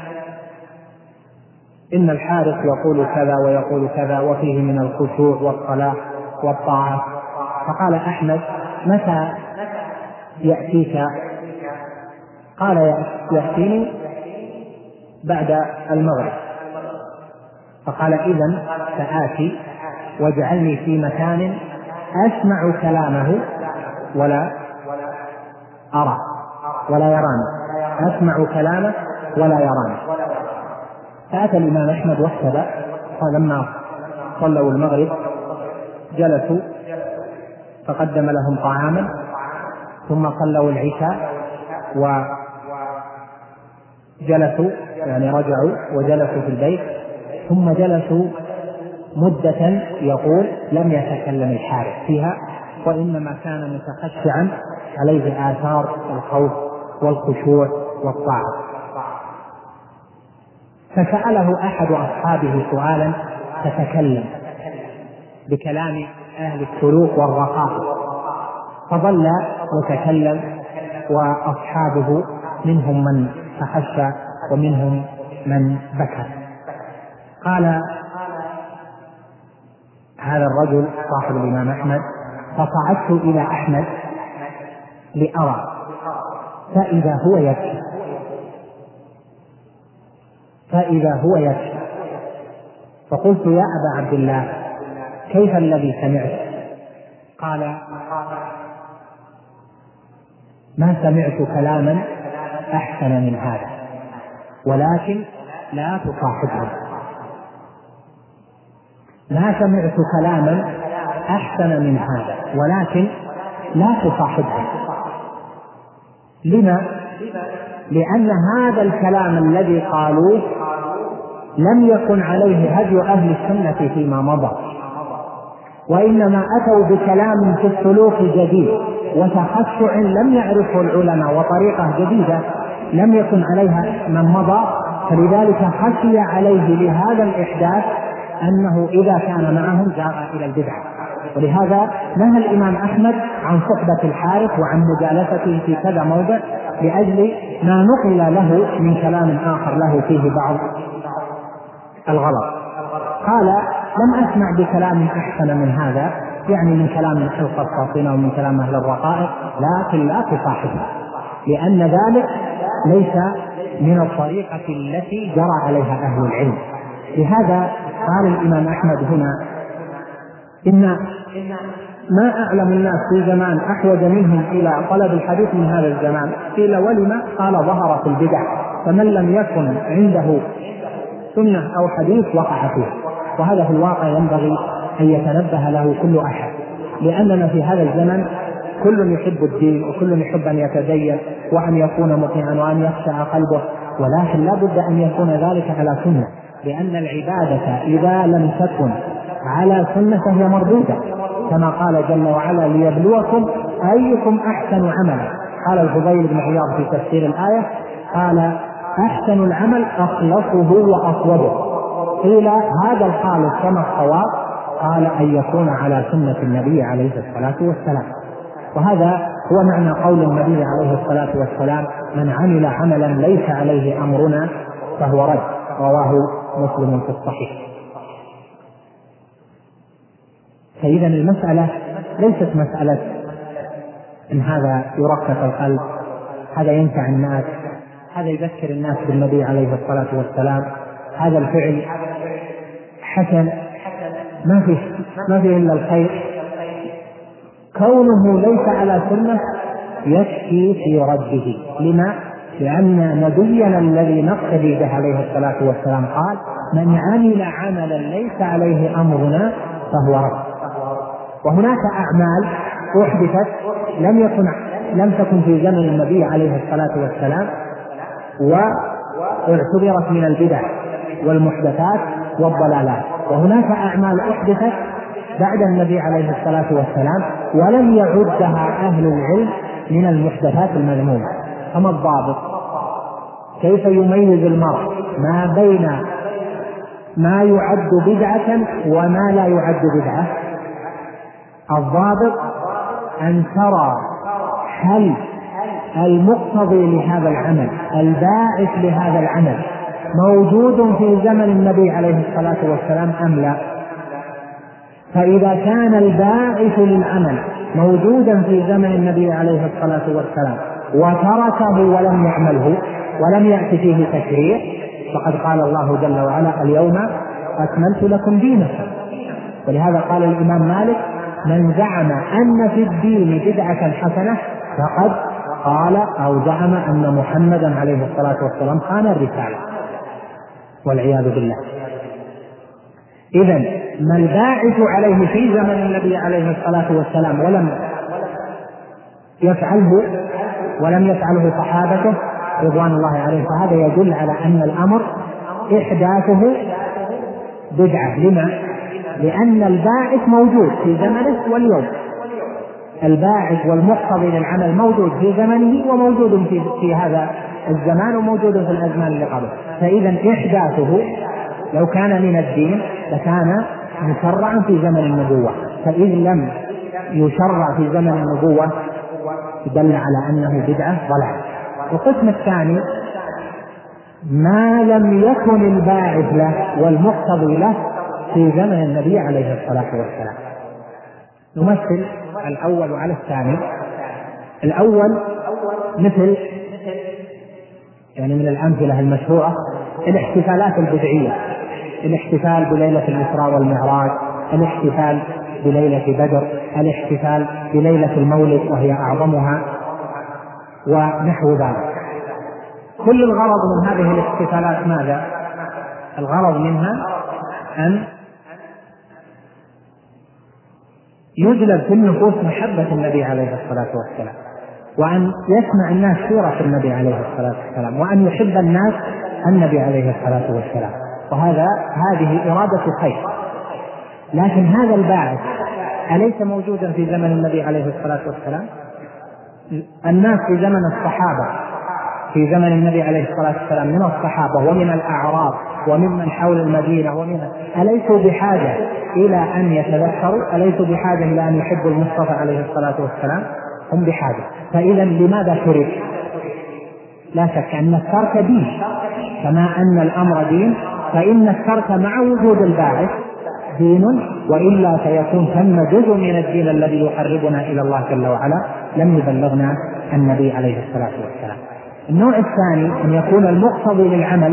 إن الحارث يقول كذا ويقول كذا وفيه من الخشوع والصلاة والطاعة. فقال أحمد: متى يأتيك؟ قال: يأتيني بعد المغرب. فقال: إذن سآتي واجعلني في مكان أسمع كلامه ولا أرى ولا يراني، أسمع كلامه ولا يراني. فأتى الإمام أحمد واحتبى، فلما صلوا المغرب جلسوا فقدم لهم طعاما، ثم صلوا العشاء وجلسوا، يعني رجعوا وجلسوا في البيت، ثم جلسوا مدة يقول لم يتكلم الحارث فيها، وإنما كان متخشعا عليه آثار الخوف والخشوع والطاعة. فسأله أحد أصحابه سؤالا فتكلم بكلام أهل السلوك والرقائق، فظل يتكلم وأصحابه منهم من فحش ومنهم من بكى. قال هذا الرجل صاحب الإمام أحمد: فصعدت إلى أحمد لأرى فإذا هو يبكي فإذا هو يبكي فقلت: يا أبا عبد الله، كيف الذي سمعت؟ قال: ما سمعت كلاما أحسن من هذا، ولكن لا تصاحبه. ما سمعت كلاما أحسن من هذا ولكن لا تصاحبه. لما؟ لأن هذا الكلام الذي قالوه لم يكن عليه هدي أهل السنة فيما مضى، وإنما أتوا بكلام في السلوك جديد وتخشع لم يعرفه العلماء وطريقة جديدة لم يكن عليها من مضى، فلذلك خشي عليه لهذا الإحداث أنه إذا كان معهم جاء إلى البدعة. ولهذا نهى الإمام أحمد عن صحبة الحارث وعن مجالسته في كذا موضع لأجل ما نقل له من كلام آخر له فيه بعض الغلط. قال: لم أسمع بكلام أحسن من هذا، يعني من كلام القسطاطنة ومن كلام أهل الرقائق، لكن لا تصاحبه، لأن ذلك ليس من الطريقة التي جرى عليها أهل العلم. لهذا قال الإمام أحمد هنا: إن ما أعلم الناس في زمان أحوج منهم إلى طلب الحديث من هذا الزمان. قيل: ولما؟ قال: ظهرت البدع، فمن لم يكن عنده سنة أو حديث وقع فيه. وهذا في الواقع ينبغي أن يتنبه له كل أحد، لأننا في هذا الزمن كل يحب الدين وكل يحب أن يتدين وأن يكون مطيعا وأن يخشع قلبه، ولكن لا بد أن يكون ذلك على سنة، لأن العبادة إذا لم تكن على سنة فهي مردودة، كما قال جل وعلا: ليبلوكم أيكم أحسن عملا. قال الفضيل بن عياض في تفسير الآية: قال: أحسن العمل أخلصه وأصوبه. قيل: هذا الخالص كما الصواب؟ قال: أن يكون على سنة النبي عليه الصلاة والسلام. وهذا هو معنى قول النبي عليه الصلاة والسلام: من عمل عملا ليس عليه أمرنا فهو رد. رواه مسلم في الصحيح. فإذا المسألة ليست مسألة إن هذا يرقق القلب، هذا ينفع الناس، هذا يذكر الناس بالنبي عليه الصلاة والسلام، هذا الفعل حسن، ما فيه ما فيه إلا الخير. كونه ليس على سنة يكفي في رده. لما؟ لأن نبينا الذي نقتدي به عليه الصلاة والسلام قال: من عمل عملا ليس عليه أمرنا فهو رد. وهناك أعمال أحدثت لم يكن لم تكن في زمن النبي عليه الصلاة والسلام واعتبرت من البدع والمحدثات والضلالات، وهناك أعمال أحدثت بعد النبي عليه الصلاة والسلام ولم يعدها أهل العلم من المحدثات المذمومة. كما الضابط، كيف يميز المرء ما بين ما يعد بدعة وما لا يعد بدعة؟ الضابط أن ترى هل المقتضي لهذا العمل، الباعث لهذا العمل، موجود في زمن النبي عليه الصلاة والسلام أم لا. فإذا كان الباعث للعمل موجودا في زمن النبي عليه الصلاة والسلام وتركه ولم يعمله ولم يأتي فيه تشريع، فقد قال الله جل وعلا: اليوم أكملت لكم دينكم. ولهذا قال الإمام مالك: من زعم أن في الدين بدعة حسنة فقد قال أو زعم أن محمدا عليه الصلاة والسلام خان الرسالة، والعياذ بالله. إذن ما الباعث عليه في زمن النبي عليه الصلاة والسلام ولم يفعله ولم يفعله صحابته رضوان الله عليهم، فهذا يدل على أن الأمر إحداثه بدعة. لما؟ لأن الباعث موجود في زمنه واليوم، الباعث والمقتضي للعمل موجود في زمنه وموجود في, في هذا الزمان وموجود في الأزمان اللي قبله. فإذا إحداثه لو كان من الدين لكان مشرعا في زمن النبوة، فإذ لم يشرع في زمن النبوة دل على أنه بدعة ضلال. القسم الثاني ما لم يكن الباعث له والمقتضي له في زمن النبي عليه الصلاة والسلام. نمثل الأول على الثاني. الأول مثل يعني من الأمثلة المشهورة الاحتفالات البدعية، الاحتفال بليلة الإسراء والمعراج، الاحتفال بليلة بدر، الاحتفال بليلة المولد وهي أعظمها، ونحو ذلك. كل الغرض من هذه الاحتفالات ماذا؟ الغرض منها أن يجلب في النفوس محبة النبي عليه الصلاة والسلام، وأن يسمع الناس سيرة النبي عليه الصلاة والسلام، وأن يحب الناس النبي عليه الصلاة والسلام، وهذا هذه إرادة خير. لكن هذا الباعث أليس موجودا في زمن النبي عليه الصلاة والسلام؟ الناس في زمن الصحابة، في زمن النبي عليه الصلاة والسلام من الصحابة ومن الأعراب وممن حول المدينة ومن أليسوا بحاجة إلى أن يتذكروا؟ أليسوا بحاجة إلى أن يحبوا المصطفى عليه الصلاة والسلام؟ هم بحاجة. فإذا لماذا ترك؟ لا شك أن الترك دين، كما أن الأمر دين، فإن الترك مع وجود الباعث دين، وإلا سيكون ثم جزء من الدين الذي يقربنا إلى الله جل وعلا لم يبلغنا النبي عليه الصلاة والسلام. النوع الثاني أن يكون المقتضي للعمل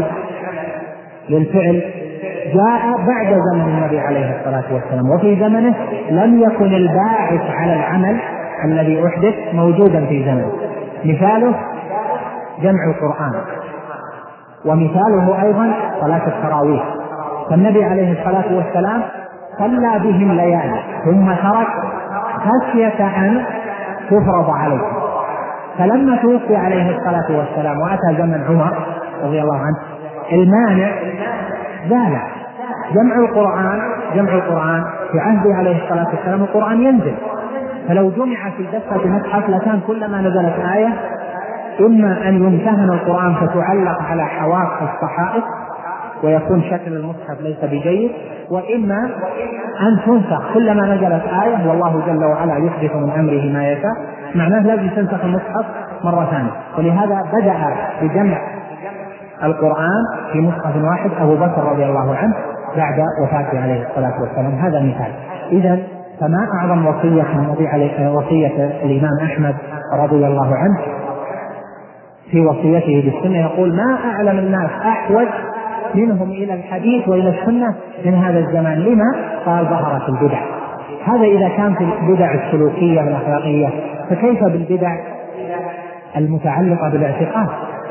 للفعل جاء بعد زمن النبي عليه الصلاة والسلام، وفي زمنه لم يكن الباعث على العمل الذي أحدث موجودا في زمنه. مثاله جمع القرآن، ومثاله أيضا صلاة التراويح. فالنبي عليه الصلاة والسلام صلى بهم ليالي ثم ترك خشية أن تفرض عليه، فلما توفي عليه الصلاة والسلام وأتى زمن عمر رضي الله عنه المانع زال. جمع القرآن جمع القرآن في عهده عليه الصلاة والسلام القرآن ينزل، فلو جمع في دفة مصحف لكان كلما نزلت آية إما أن يمتهن القرآن فتعلق على حواف الصحائف ويكون شكل المصحف ليس بجيد، وإما أن تنسخ كلما نزلت آية، والله جل وعلا يحدث من أمره ما يشاء، معناه لازم تنسخ المصحف مرة ثانية. ولهذا بدأ بجمع القرآن في مصحف واحد أبو بكر رضي الله عنه بعد وفاته عليه الصلاة والسلام. هذا مثال. إذن فما أعظم وصية وصية الإمام أحمد رضي الله عنه في وصيته بالسنة، يقول ما أعلم الناس أحوج منهم إلى الحديث وإلى السنة من هذا الزمان. لما؟ قال ظهرت البدع. هذا إذا كان في البدع السلوكية والأخلاقية، فكيف بالبدع المتعلقة بالاعتقاد؟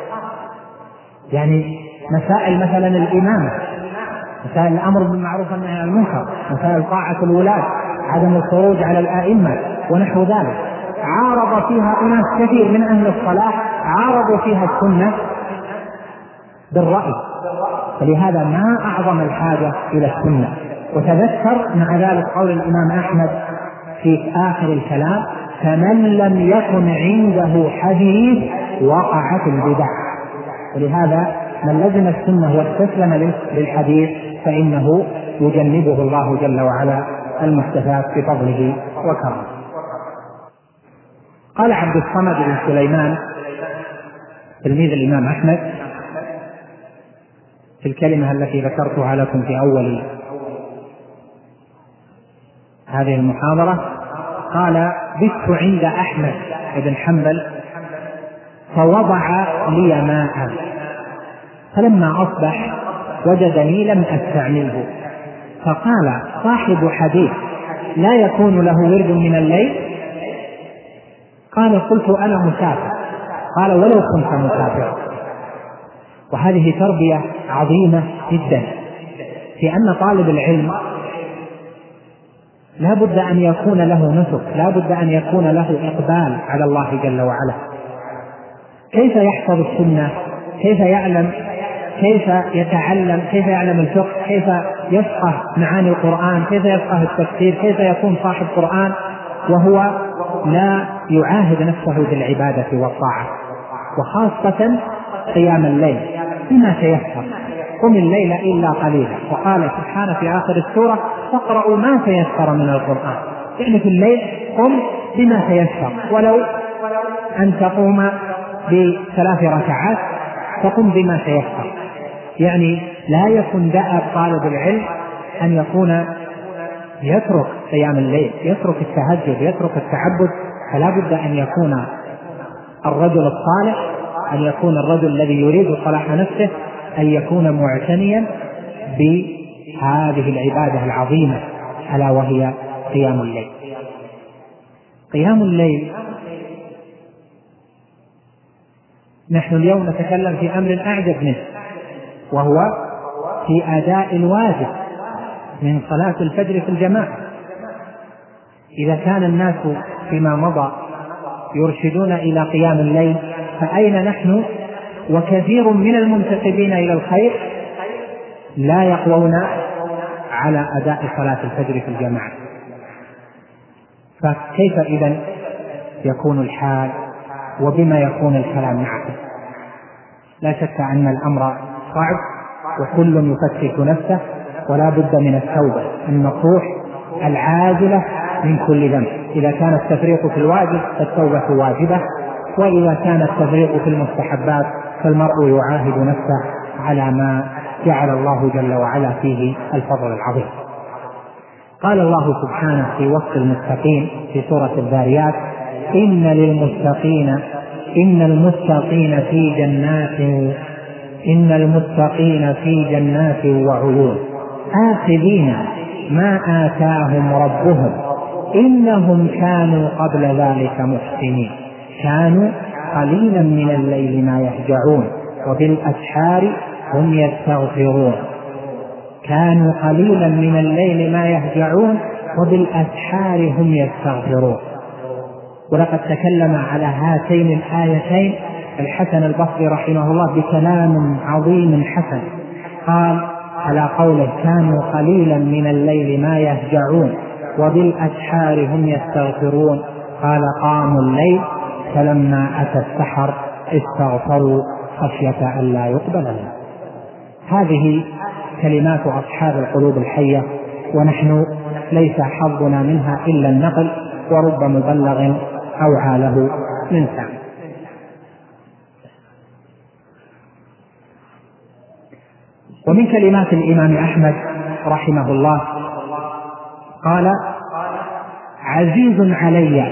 يعني مسائل مثلا الإمامة، مسائل الأمر بالمعروف والنهي عن المنكر، مسائل طاعة الولاة، عدم الخروج على الآئمة ونحو ذلك، عارض فيها أناس كثير من أهل الصلاح، عارضوا فيها السنة بالرأي. فلهذا ما أعظم الحاجة إلى السنة. وتذكر مع ذلك قول الإمام أحمد في آخر الكلام فمن لم يكن عنده حديث وقع في البدع. ولهذا من لزم السنة واستسلم للحديث فإنه يجنبه الله جل وعلا المحدثات بفضله وكرمه. قال عبد الصمد بن سليمان تلميذ الإمام أحمد في الكلمة التي ذكرتها لكم في أول هذه المحاضرة، قال بت عند أحمد بن حنبل فوضع لي ماء، فلما أصبح وجدني لم أستعمله، فقال صاحب حديث لا يكون له ورد من الليل؟ قال قلت أنا مسافر. قال ولو كنت مسافر. وهذه تربية عظيمة جدا في أن طالب العلم لا بد أن يكون له نسك، لا بد أن يكون له إقبال على الله جل وعلا. كيف يحفظ السنة؟ كيف يعلم؟ كيف يتعلم؟ كيف يعلم الفقه؟ كيف يفقه معاني القرآن؟ كيف يفقه التفسير؟ كيف يكون صاحب قرآن وهو لا يعاهد نفسه بالعبادة والطاعة، وخاصة قيام الليل بما تيسر، قم الليل إلا قليلا. وقال سبحانه في آخر السورة فاقرأوا ما تيسر من القرآن، يعني في الليل قم بما تيسر، ولو أن تقوم بثلاث ركعات فقم بما تيسر. يعني لا يكن دأب طالب العلم أن يكون يترك قيام الليل، يترك التهجد، يترك التعبد، فلا بد أن يكون الرجل الصالح، أن يكون الرجل الذي يريد صلاح نفسه أن يكون معتنيا بهذه العبادة العظيمة ألا وهي قيام الليل. قيام الليل نحن اليوم نتكلم في أمر أعجب منه، وهو في أداء الواجب من صلاة الفجر في الجماعة. إذا كان الناس فيما مضى يرشدون إلى قيام الليل، فأين نحن وكثير من المنتسبين إلى الخير لا يقوون على أداء صلاة الفجر في الجماعة؟ فكيف إذن يكون الحال وبما يكون الكلام معه؟ لا شك أن الأمر صعب وكل يفتش نفسه، ولا بد من التوبة النصوح العاجلة من كل ذنب. إذا كان التفريط في الواجب فالتوبة واجبة، وإذا كان التفريط في المستحبات فالمرء يعاهد نفسه على ما جعل الله جل وعلا فيه الفضل العظيم. قال الله سبحانه في وصف المتقين في سورة الذاريات: إن للمتقين إن المتقين في جنات إن المتقين في جنات وعيون آخذين ما آتاهم ربهم إنهم كانوا قبل ذلك محسنين كانوا قليلا من الليل ما يهجعون وبالأسحار هم يستغفرون كانوا قليلا من الليل ما يهجعون وبالأسحار هم يستغفرون. ولقد تكلم على هاتين الآيتين الحسن البصري رحمه الله بكلام عظيم حسن. قال على قوله كانوا قليلا من الليل ما يهجعون وبالأسحار هم يستغفرون، قال قاموا الليل فلما أتى السحر استغفروا خشية أن لا يقبل لهم. هذه كلمات أصحاب القلوب الحية، ونحن ليس حظنا منها إلا النقل، ورب مبلغ أوعى له من سامع. ومن كلمات الإمام أحمد رحمه الله قال: عزيز علي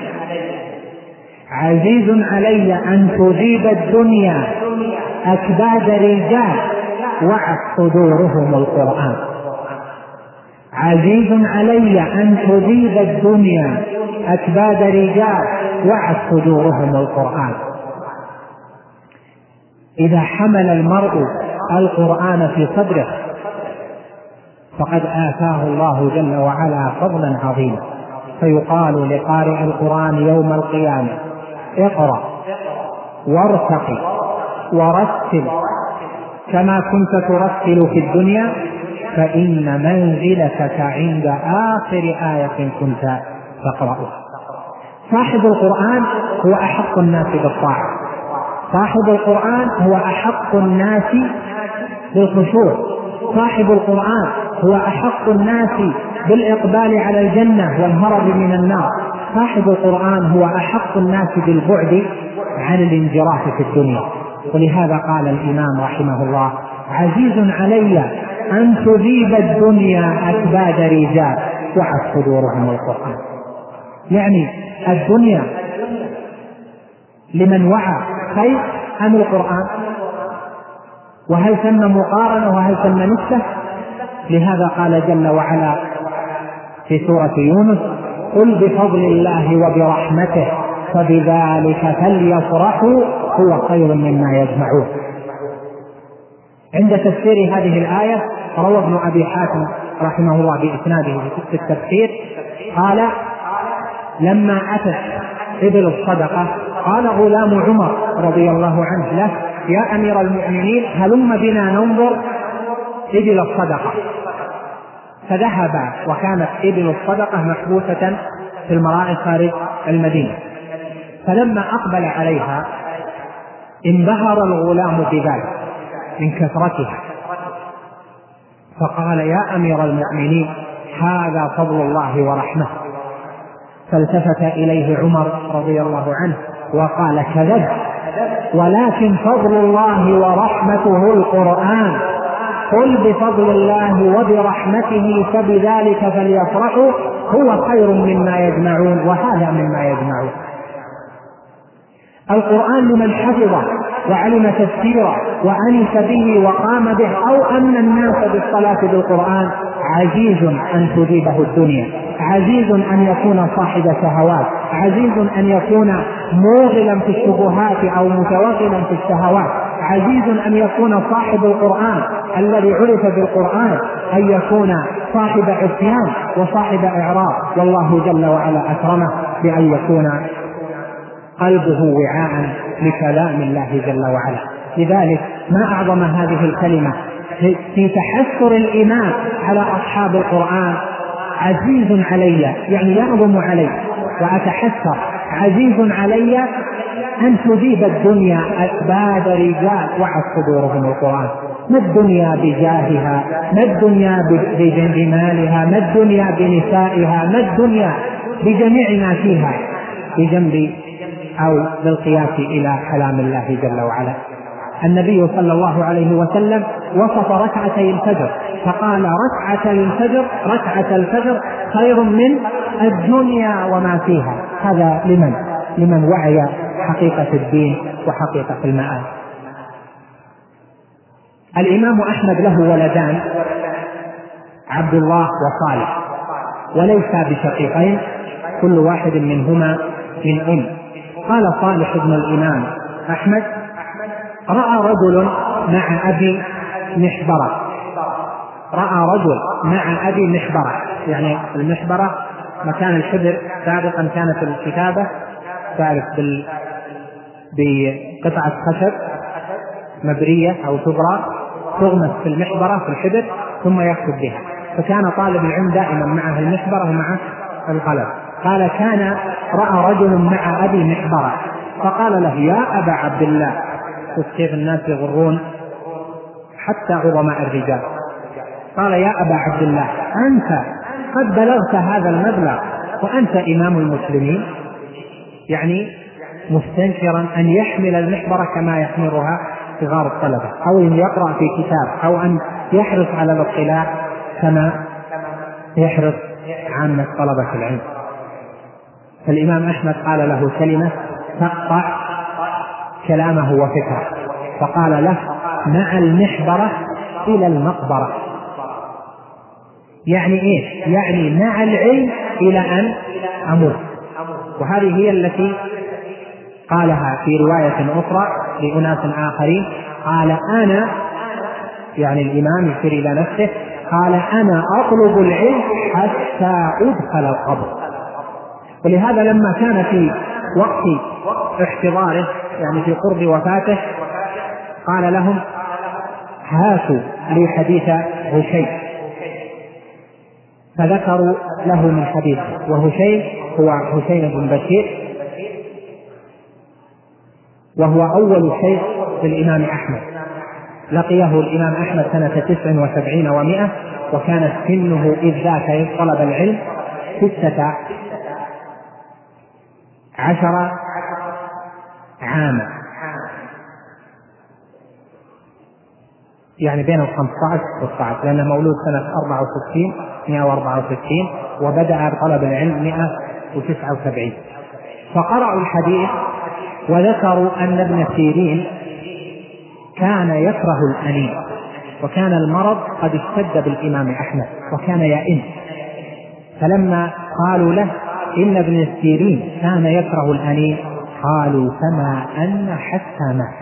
عزيز علي أن تذيب الدنيا أكباد رجال وعت صدورهم القرآن. عزيز علي أن تذيب الدنيا أكباد رجال وعت صدورهم القرآن. إذا حمل المرء القرآن في صدره فقد آتاه الله جل وعلا فضلا عظيما، فيقال لقارئ القرآن يوم القيامة: اقرأ وارتقي ورتل كما كنت ترتل في الدنيا فإن منزلتك عند آخر آية كنت تقرأها. صاحب القرآن هو أحق الناس بالطاعة، صاحب القرآن هو أحق الناس بالخشوع، صاحب القرآن هو أحق الناس بالإقبال على الجنة والهرب من النار، صاحب القرآن هو أحق الناس بالبعد عن الانجراف في الدنيا. ولهذا قال الإمام رحمه الله: عزيز علي أن تذيب الدنيا أكباد رجال وعت صدورهم القرآن. يعني الدنيا لمن وعى خير أم القرآن؟ وهل ثم مقارنة وهل ثم نسبة؟ لهذا قال جل وعلا في سورة يونس: قل بفضل الله وبرحمته فبذلك فليفرحوا هو خير مما يجمعون. عند تفسير هذه الآية روى ابن أبي حاتم رحمه الله بإسناده في التفسير قال: لما أتت إبل الصدقة قال غلام عمر رضي الله عنه له: يا أمير المؤمنين هلم بنا ننظر إبل الصدقة. فذهب، وكانت إبل الصدقة محبوسة في المراعي خارج المدينة. فلما أقبل عليها انبهر الغلام بذلك من كثرتها، فقال: يا أمير المؤمنين هذا فضل الله ورحمته. فالتفت إليه عمر رضي الله عنه وقال: كذب، ولكن فضل الله ورحمته القرآن. قل بفضل الله وبرحمته فبذلك فليفرحوا هو خير مما يجمعون، وهذا مما يجمعون. القرآن لمن حفظه وعلم تفسيره وأنس به وقام به أو أمن الناس بالصلاة بالقرآن عزيز أن تجيبه الدنيا، عزيز أن يكون صاحب شهوات، عزيز أن يكون موغلا في الشبهات أو متوغلا في الشهوات، عزيز أن يكون صاحب القرآن الذي عرف بالقرآن أن يكون صاحب عصيان وصاحب إعراض، والله جل وعلا أكرمه بأن يكون قلبه وعاء لكلام الله جل وعلا. لذلك ما أعظم هذه الكلمة في تحسر الإمام على أصحاب القرآن: عزيز علي، يعني يعظم علي وأتحسر، عزيز علي أن تجيب الدنيا أسباب رجال وعد صدورهم القرآن. ما الدنيا بجاهها، ما الدنيا بجمالها، ما الدنيا بنسائها، ما الدنيا بجميع ما فيها بجنب أو بالقياس إلى كلام الله جل وعلا. النبي صلى الله عليه وسلم وصف ركعتي الفجر فقال: ركعتي الفجر ركعة الفجر خير من الدنيا وما فيها. هذا لمن لمن وعي حقيقة الدين وحقيقة المآل. الإمام أحمد له ولدان، عبد الله وصالح، وليس بشقيقين، كل واحد منهما من أم. قال صالح بن الإمام أحمد: رأى رجل مع أبي محبرة، رأى رجل مع أبي محبرة، يعني المحبرة مكان الحبر سابقا كانت الكتابة تعرف بقطعة خشب مبرية أو تبرى تغمس في المحبرة في الحبر ثم يكتب بها، فكان طالب العلم دائما معه المحبرة ومعه القلم. قال: كان رأى رجل مع أبي محبرة فقال له: يا أبا عبد الله. كيف الناس يغرون حتى عظماء الرجال. قال: يا أبا عبد الله، أنت قد بلغت هذا المبلغ وأنت إمام المسلمين، يعني مستنكرا أن يحمل المحبرة كما يحملها صغار الطلبة، أو أن يقرأ في كتاب، أو أن يحرص على الاطلاع كما يحرص عامة طلبة العلم. فالإمام أحمد قال له كلمة تقطع كلامه وفكره، فقال له: مع المحبرة إلى المقبرة. يعني إيه؟ يعني مع العلم إلى أن أموت. وهذه هي التي قالها في رواية أخرى لأناس آخرين، قال: أنا، يعني الإمام يشير إلى نفسه، قال: أنا أطلب العلم حتى أدخل القبر. ولهذا لما كان في وقت احتضاره، يعني في قرب وفاته، قال لهم: هاتوا لي حديث هشيم، فذكروا له من حديث. وهشيم هو هشيم بن بشير، وهو أول شيخ للإمام أحمد، لقيه الإمام أحمد سنة تسع وسبعين ومائة، وكانت سنه إذ ذاك طلب العلم ستة عشر عاما، يعني بين الخمسة عشر والتسعة، لأنه مولود سنة أربعة وستين مئة وأربعة وستين وبدأ بطلب العلم مئة وتسعة وسبعين. فقرأوا الحديث وذكروا أن ابن سيرين كان يكره الأنين، وكان المرض قد اشتد بالإمام أحمد وكان يئن، فلما قالوا له إن ابن سيرين كان يكره الأنين قالوا: فما أن حتى مات.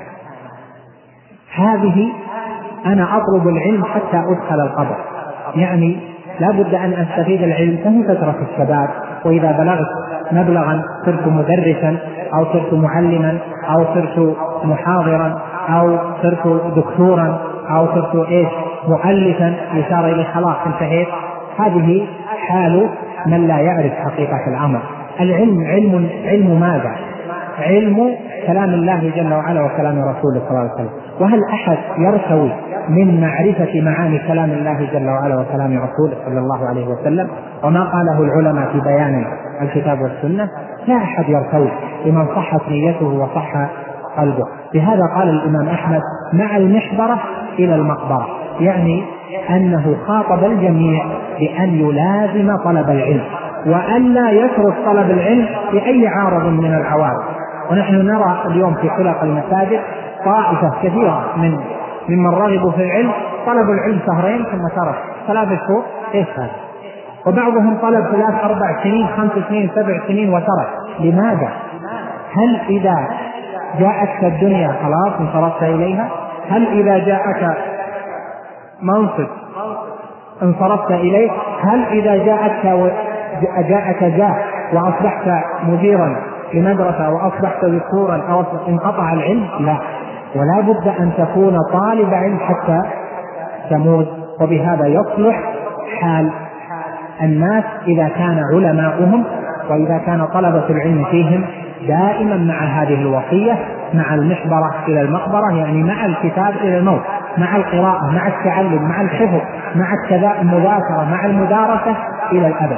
هذه أنا أطلب العلم حتى أدخل القبر، يعني لا بد أن أستفيد العلم فهي فترة الشباب، وإذا بلغت مبلغا صرت مدرسا أو صرت معلما أو صرت محاضرا أو صرت دكتورا أو صرت إيش مؤلفا يشار إليه، خلاص انتهيت. هذه حال من لا يعرف حقيقة الأمر. العلم علم علم ماذا؟ علم كلام الله جل وعلا وكلام رسوله صلى الله عليه وسلم. وهل أحد يرتوي من معرفة معاني كلام الله جل وعلا وكلام رسوله صلى الله عليه وسلم وما قاله العلماء في بيان الكتاب والسنة؟ لا أحد يرتوي لمن صحت نيته وصح قلبه. لهذا قال الإمام أحمد مع المحبرة إلى المقبرة، يعني أنه خاطب الجميع بأن يلازم طلب العلم وأن لا يترك طلب العلم بأي عارض من العوارض. ونحن نرى اليوم في حلق المساجد طائفة كثيرة من ممن رغبوا في العلم طلبوا العلم شهرين ثم ترك ثلاثة شهور، ايش هذا؟ وبعضهم طلب ثلاث أربع سنين خمس سنين سبع سنين وترك. لماذا؟ هل إذا جاءتك الدنيا خلاص انصرفت إليها؟ هل إذا جاءك منصب انصرفت إليه؟ هل إذا جاءتك جاءك جاه وأصبحت مديرا لمدرسة وأصبحت دكتورا أو انقطع العلم؟ لا، ولا بد أن تكون طالب علم حتى تموت. وبهذا يصلح حال الناس إذا كان علماؤهم وإذا كان طلبة العلم فيهم دائما مع هذه الوصية، مع المحبرة إلى المقبرة، يعني مع الكتاب إلى الموت، مع القراءة، مع التعلم، مع الحفظ، مع المذاكرة، مع المدارسة إلى الأبد.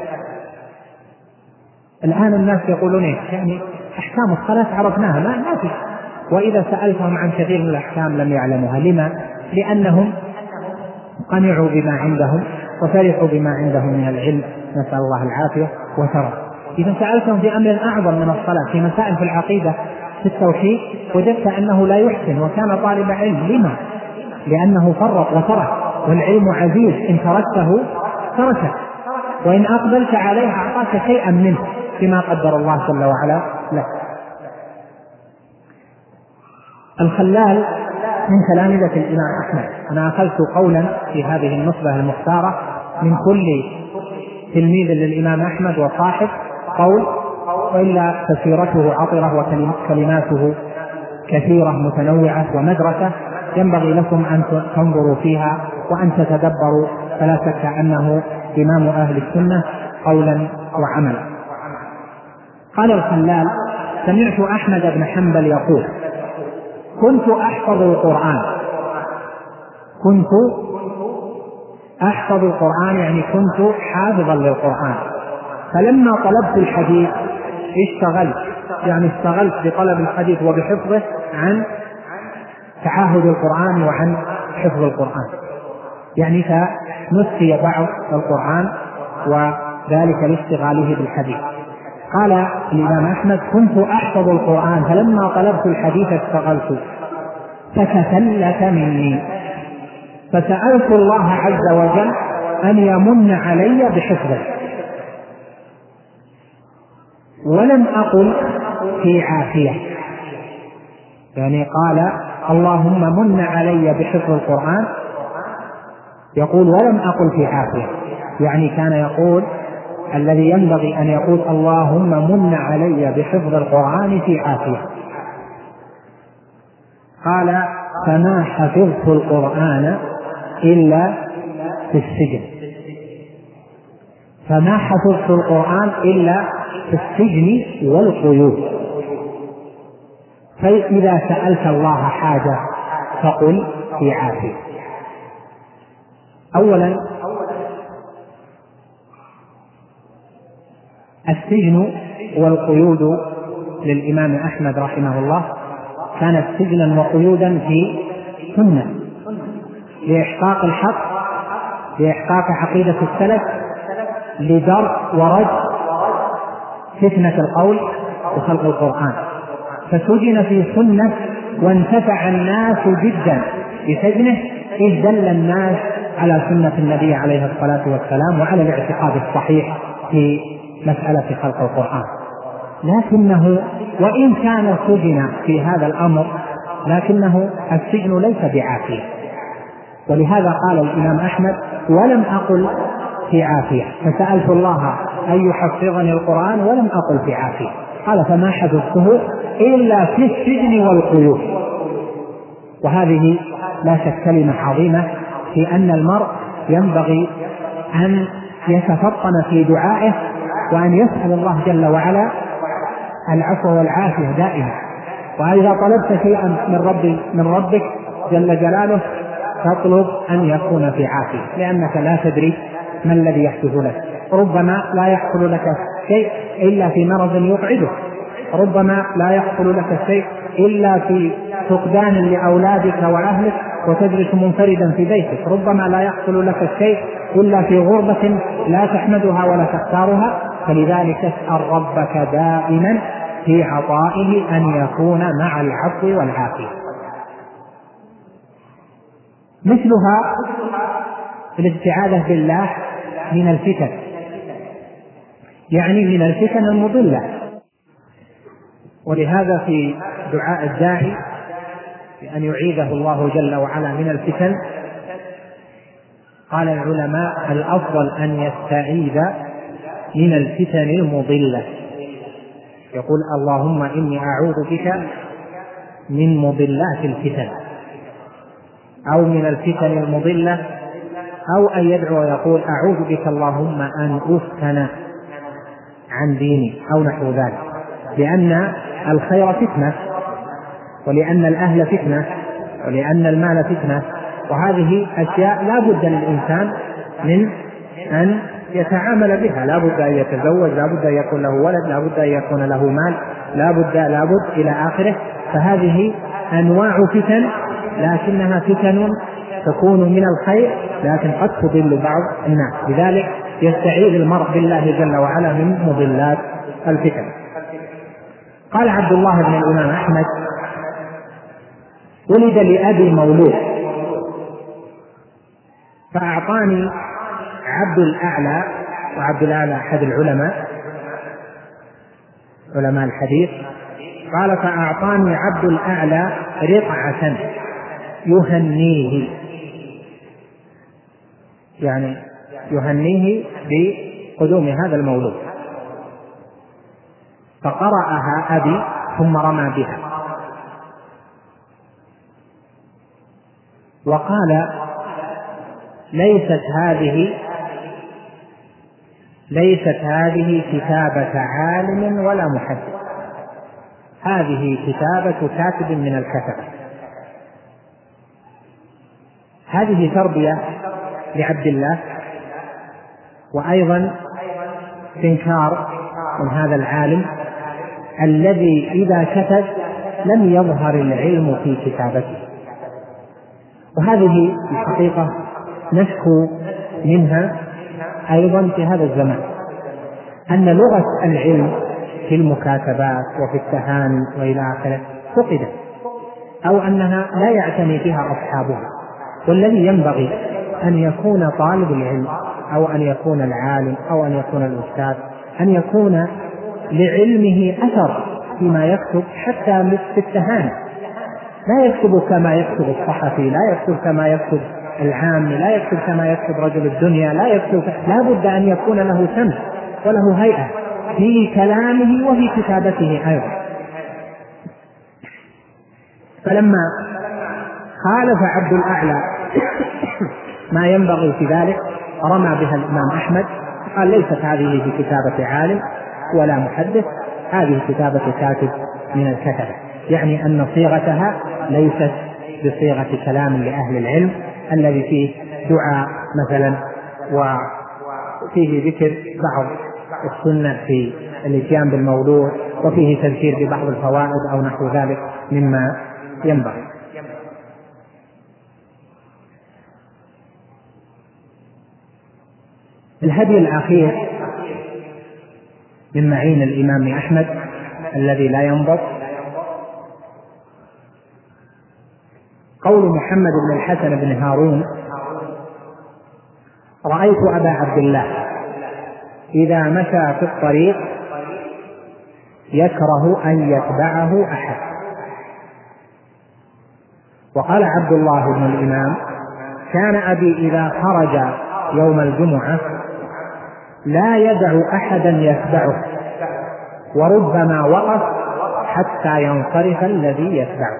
الآن الناس يقولون يعني أحكام الصلاة عرفناها ما ما في، وإذا سألتهم عن كثير من الأحكام لم يعلموها. لما؟ لأنهم قنعوا بما عندهم وفرحوا بما عندهم من العلم، نسأل الله العافية، وترى. إذا سألتهم في أمر أعظم من الصلاة، في مسائل في العقيدة في التوحيد، وجدت أنه لا يحسن وكان طالب علم. لما؟ لأنه فرط وترك، والعلم عزيز إن تركته تركه، وإن أقبلت عليه أعطاك شيئا منه بما قدر الله جل وعلا له. الخلال من تلامذة الإمام أحمد. أنا أخذت قولا في هذه النصبة المختارة من كل تلميذ للإمام أحمد وصاحب قول، وإلا فسيرته عطرة وكلماته كثيرة متنوعة ومدرسة ينبغي لكم أن تنظروا فيها وأن تتدبروا، فلا شك أنه إمام أهل السنة قولا وعملا. قال الخلال: سمعت أحمد بن حنبل يقول: كنت أحفظ القرآن كنت أحفظ القرآن يعني كنت حافظا للقرآن، فلما طلبت الحديث اشتغلت يعني اشتغلت بطلب الحديث وبحفظه عن تعاهد القرآن وعن حفظ القرآن، يعني فنسي بعض القرآن وذلك لاشتغاله بالحديث. قال الإمام أحمد: كنت أحفظ القرآن فلما طلبت الحديث اشتغلت فتفلت مني، فسألت الله عز وجل أن يمن علي بحفظه، ولم أقل في عافية. يعني قال: اللهم من علي بحفظ القرآن، يقول ولم أقل في عافية، يعني كان يقول الذي ينبغي أن يقول: اللهم من علي بحفظ القرآن في عافية. قال: فما حفظت القرآن إلا في السجن فما حفظت القرآن إلا في السجن والقيود. فإذا سألت الله حاجة فقل في عافية. أولا، السجن والقيود للإمام أحمد رحمه الله كانت سجنا وقيودا في سنة لإحقاق الحق، لإحقاق عقيدة السلف، لدرء ورد فتنة القول وخلق القرآن. فسجن في سنة وانتفع الناس جدا بسجنه، إذ دل الناس على سنة النبي عليه الصلاة والسلام وعلى الاعتقاد الصحيح في مسألة خلق القرآن. لكنه وإن كان سجن في هذا الأمر لكنه السجن ليس بعافية، ولهذا قال الإمام أحمد: ولم أقل في عافية، فسألت الله أن يحفظني القرآن ولم أقل في عافية. قال: فما حفظته إلا في السجن والقيود. وهذه لا شك كلمة عظيمة في أن المرء ينبغي أن يتفطن في دعائه وأن يسأل الله جل وعلا العفو والعافية دائما. وإذا طلبت شيئا من رب من ربك جل جلاله فاطلب أن يكون في عافية، لأنك لا تدري ما الذي يحدث لك. ربما لا يحصل لك شيء إلا في مرض يقعده، ربما لا يحصل لك شيء إلا في فقدان لأولادك وأهلك وتجلس منفردا في بيتك، ربما لا يحصل لك الشيء إلا في غربة لا تحمدها ولا تختارها. فلذلك اسأل ربك دائما في عطائه أن يكون مع العفو والعافية. مثلها الاستعاذة بالله من الفتن، يعني من الفتن المضلة. ولهذا في دعاء الداعي بأن يعيذه الله جل وعلا من الفتن قال العلماء الأفضل أن يستعيذ من الفتن المضلة، يقول اللهم إني أعوذ بك من مضلات الفتن، أو من الفتن المضلة، أو أن يدعو ويقول أعوذ بك اللهم أن أفتن عن ديني أو نحو ذلك، لأن الخير فتنة، ولأن الأهل فتنة، ولأن المال فتنة، وهذه أشياء لا بد للإنسان من أن يتعامل بها، لا بد أن يتزوج، لا بد أن يكون له ولد، لا بد أن يكون له مال، لا بد لا بد إلى آخره. فهذه أنواع فتن، لكنها فتن تكون من الخير لكن قد تضل بعض الناس، لذلك يستعيذ المرء بالله جل وعلا من مضلات الفتن. قال عبد الله بن الإمام أحمد ولد لأبي مولود فأعطاني عبد الأعلى، وعبد الأعلى أحد العلماء علماء الحديث، قال فأعطاني عبد الأعلى رقعة يهنيه، يعني يهنيه بقدوم هذا المولود، فقرأها أبي ثم رمى بها وقال ليست هذه ليست هذه كتابة عالم ولا محدث، هذه كتابة كاتب من الكتبة. هذه تربية لعبد الله، وأيضا استنكار من هذا العالم الذي إذا كتب لم يظهر العلم في كتابته. وهذه الحقيقة نشكو منها أيضا في هذا الزمان، أن لغة العلم في المكاتبات وفي التهاني وإلى آخره فقدت، أو أنها لا يعتني بها أصحابها. والذي ينبغي أن يكون طالب العلم أو أن يكون العالم أو أن يكون الأستاذ أن يكون لعلمه أثر فيما يكتب، حتى في التهاني لا يكتب كما يكتب الصحفي، لا يكتب كما يكتب العام، لا يكتب كما يكتب رجل الدنيا، لا يكتب، لا بد أن يكون له سمت وله هيئة في كلامه وفي كتابته أيضا. فلما خالف عبد الأعلى ما ينبغي في ذلك رمى بها الإمام أحمد، قال ليست هذه في كتابة عالم ولا محدث، هذه كتابة كاتب من الكتبة، يعني أن صيغتها ليست بصيغة كلام لأهل العلم الذي فيه دعاء مثلا وفيه ذكر بعض السنة في الاتيان بالموضوع وفيه تذكير ببعض الفوائد أو نحو ذلك مما ينبغي. الهدي الأخير من معين الإمام أحمد الذي لا ينضب قول محمد بن الحسن بن هارون رأيت أبا عبد الله إذا مشى في الطريق يكره أن يتبعه أحد. وقال عبد الله بن الإمام كان أبي إذا خرج يوم الجمعة لا يدع أحدا يتبعه، وربما وقف حتى ينصرف الذي يتبعه.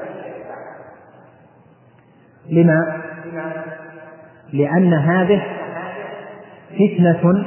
لما؟ لأن هذه فتنة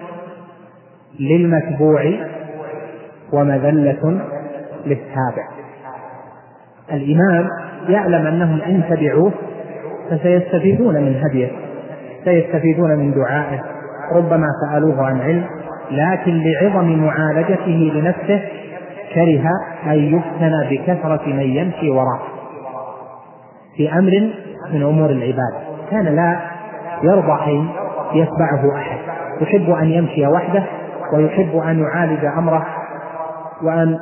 للمتبوع ومذلة للتابع. الإمام يعلم أنهم إن تبعوه فسيستفيدون من هديه، سيستفيدون من دعائه، ربما سألوه عن علم، لكن لعظم معالجته لنفسه كره أن يفتن بكثرة من يمشي وراءه في أمر من أمور العبادة، كان لا يرضى أن يتبعه أحد، يحب أن يمشي وحده ويحب أن يعالج أمره وأن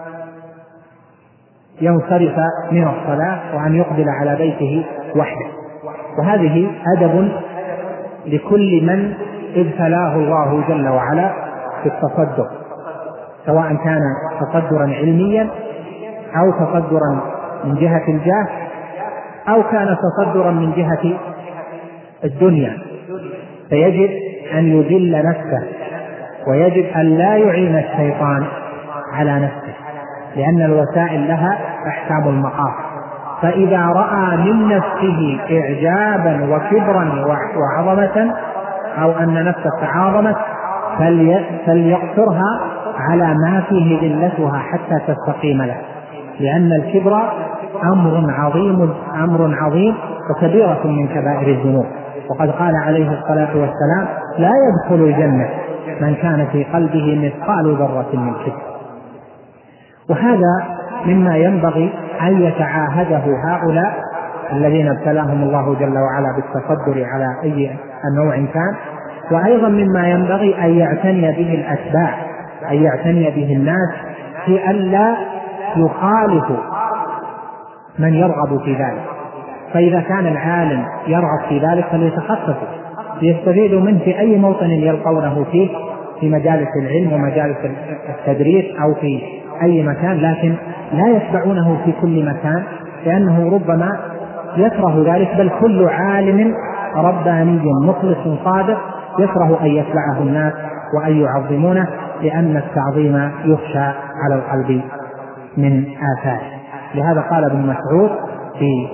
ينصرف من الصلاة وأن يقبل على بيته وحده. وهذه أدب لكل من ابتلاه الله جل وعلا في التصدر، سواء كان تصدرا علميا أو تصدرا من جهة الجاه أو كان تصدرا من جهة الدنيا، فيجب أن يذل نفسه ويجب أن لا يعين الشيطان على نفسه، لأن الوسائل لها أحكام المقاصد. فإذا رأى من نفسه إعجابا وكبرا وعظمة أو أن نفسه تعاظمت فليقصرها على ما فيه ذلتها حتى تستقيم له، لأن الكبر أمر عظيم أمر عظيم وكبيرة من كبائر الذنوب. وقد قال عليه الصلاة والسلام: لا يدخل الجنة من كان في قلبه مثقال ذرة من كبر. وهذا مما ينبغي أن يتعاهده هؤلاء الذين ابتلاهم الله جل وعلا بالتصدر على أي نوع كان، وأيضا مما ينبغي أن يعتني به الأتباع، أن يعتني به الناس في أن لا يخالفوا من يرغب في ذلك. فإذا كان العالم يرغب في ذلك فليتخصصوا ليستفيدوا منه في أي موطن يلقونه فيه، في مجالس العلم ومجالس التدريس أو في أي مكان، لكن لا يتبعونه في كل مكان، لأنه ربما يكره ذلك. بل كل عالم رباني مخلص صادق يكره أن يتبعه الناس وأن يعظمونه، لأن التعظيم يخشى على القلب من آثار. لهذا قال ابن مسعود في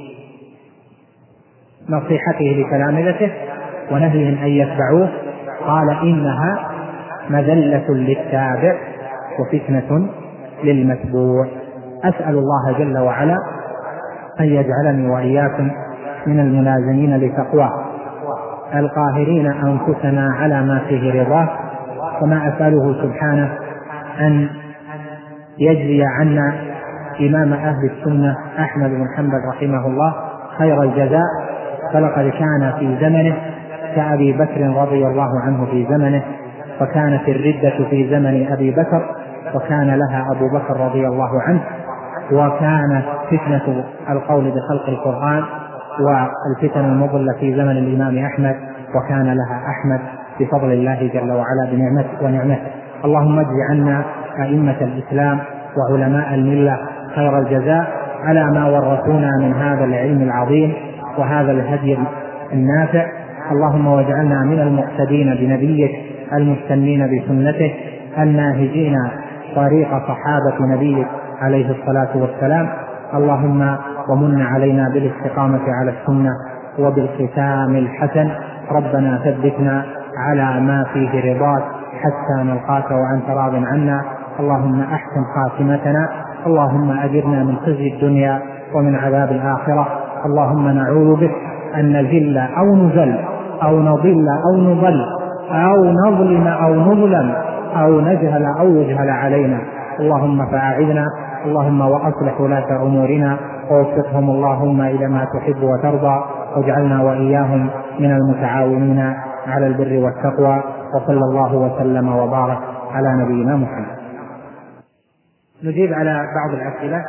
نصيحته لتلامذته ونهيهم أن يتبعوه، قال: إنها مذلة للتابع وفتنة للمتبوع. أسأل الله جل وعلا أن يجعلني وإياكم من الملازمين لتقواه القاهرين أنفسنا على ما فيه رضاه، وما أسأله سبحانه أن يجزي عنا إمام أهل السنة أحمد بن حنبل رحمه الله خير الجزاء، فلقد كان في زمنه كأبي بكر رضي الله عنه في زمنه، وكانت الردة في زمن أبي بكر وكان لها أبو بكر رضي الله عنه، وكانت فتنة القول بخلق القرآن والفتن المضلة في زمن الإمام أحمد وكان لها أحمد بفضل الله جل وعلا بنعمته ونعمته. اللهم اجز عنا أئمة الإسلام وعلماء الملة خير الجزاء على ما ورثونا من هذا العلم العظيم وهذا الهدي النافع. اللهم واجعلنا من المقتدين بنبيك المستنين بسنته الناهجين طريق صحابة نبيك عليه الصلاة والسلام. اللهم ومن علينا بالاستقامة على السنة وبالختام الحسن. ربنا ثبتنا على ما فيه رضاك حتى نلقاك وأنت راض عنا. اللهم أحسن خاتمتنا. اللهم أجرنا من خزي الدنيا ومن عذاب الآخرة. اللهم نعوذ بك أن نذل أو نذل أو نضل أو نضل أو نظلم أو نظلم أو نجهل أو يجهل علينا. اللهم فأعذنا. اللهم وأصلح ولاة أمورنا ووفقهم اللهم إلى ما تحب وترضى، واجعلنا وإياهم من المتعاونين على البر والتقوى. وصلى الله وسلم وبارك على نبينا محمد. نجيب على بعض الأسئلة.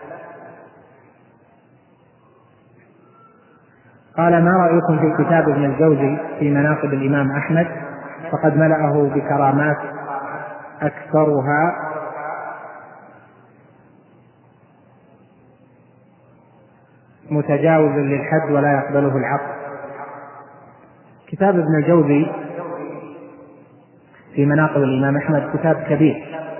قال: ما رأيكم في كتاب ابن الجوزي في مناقب الإمام أحمد؟ فقد ملأه بكرامات أكثرها متجاوز للحد ولا يقبله العقل. كتاب ابن الجوزي في مناقب الإمام أحمد كتاب كبير،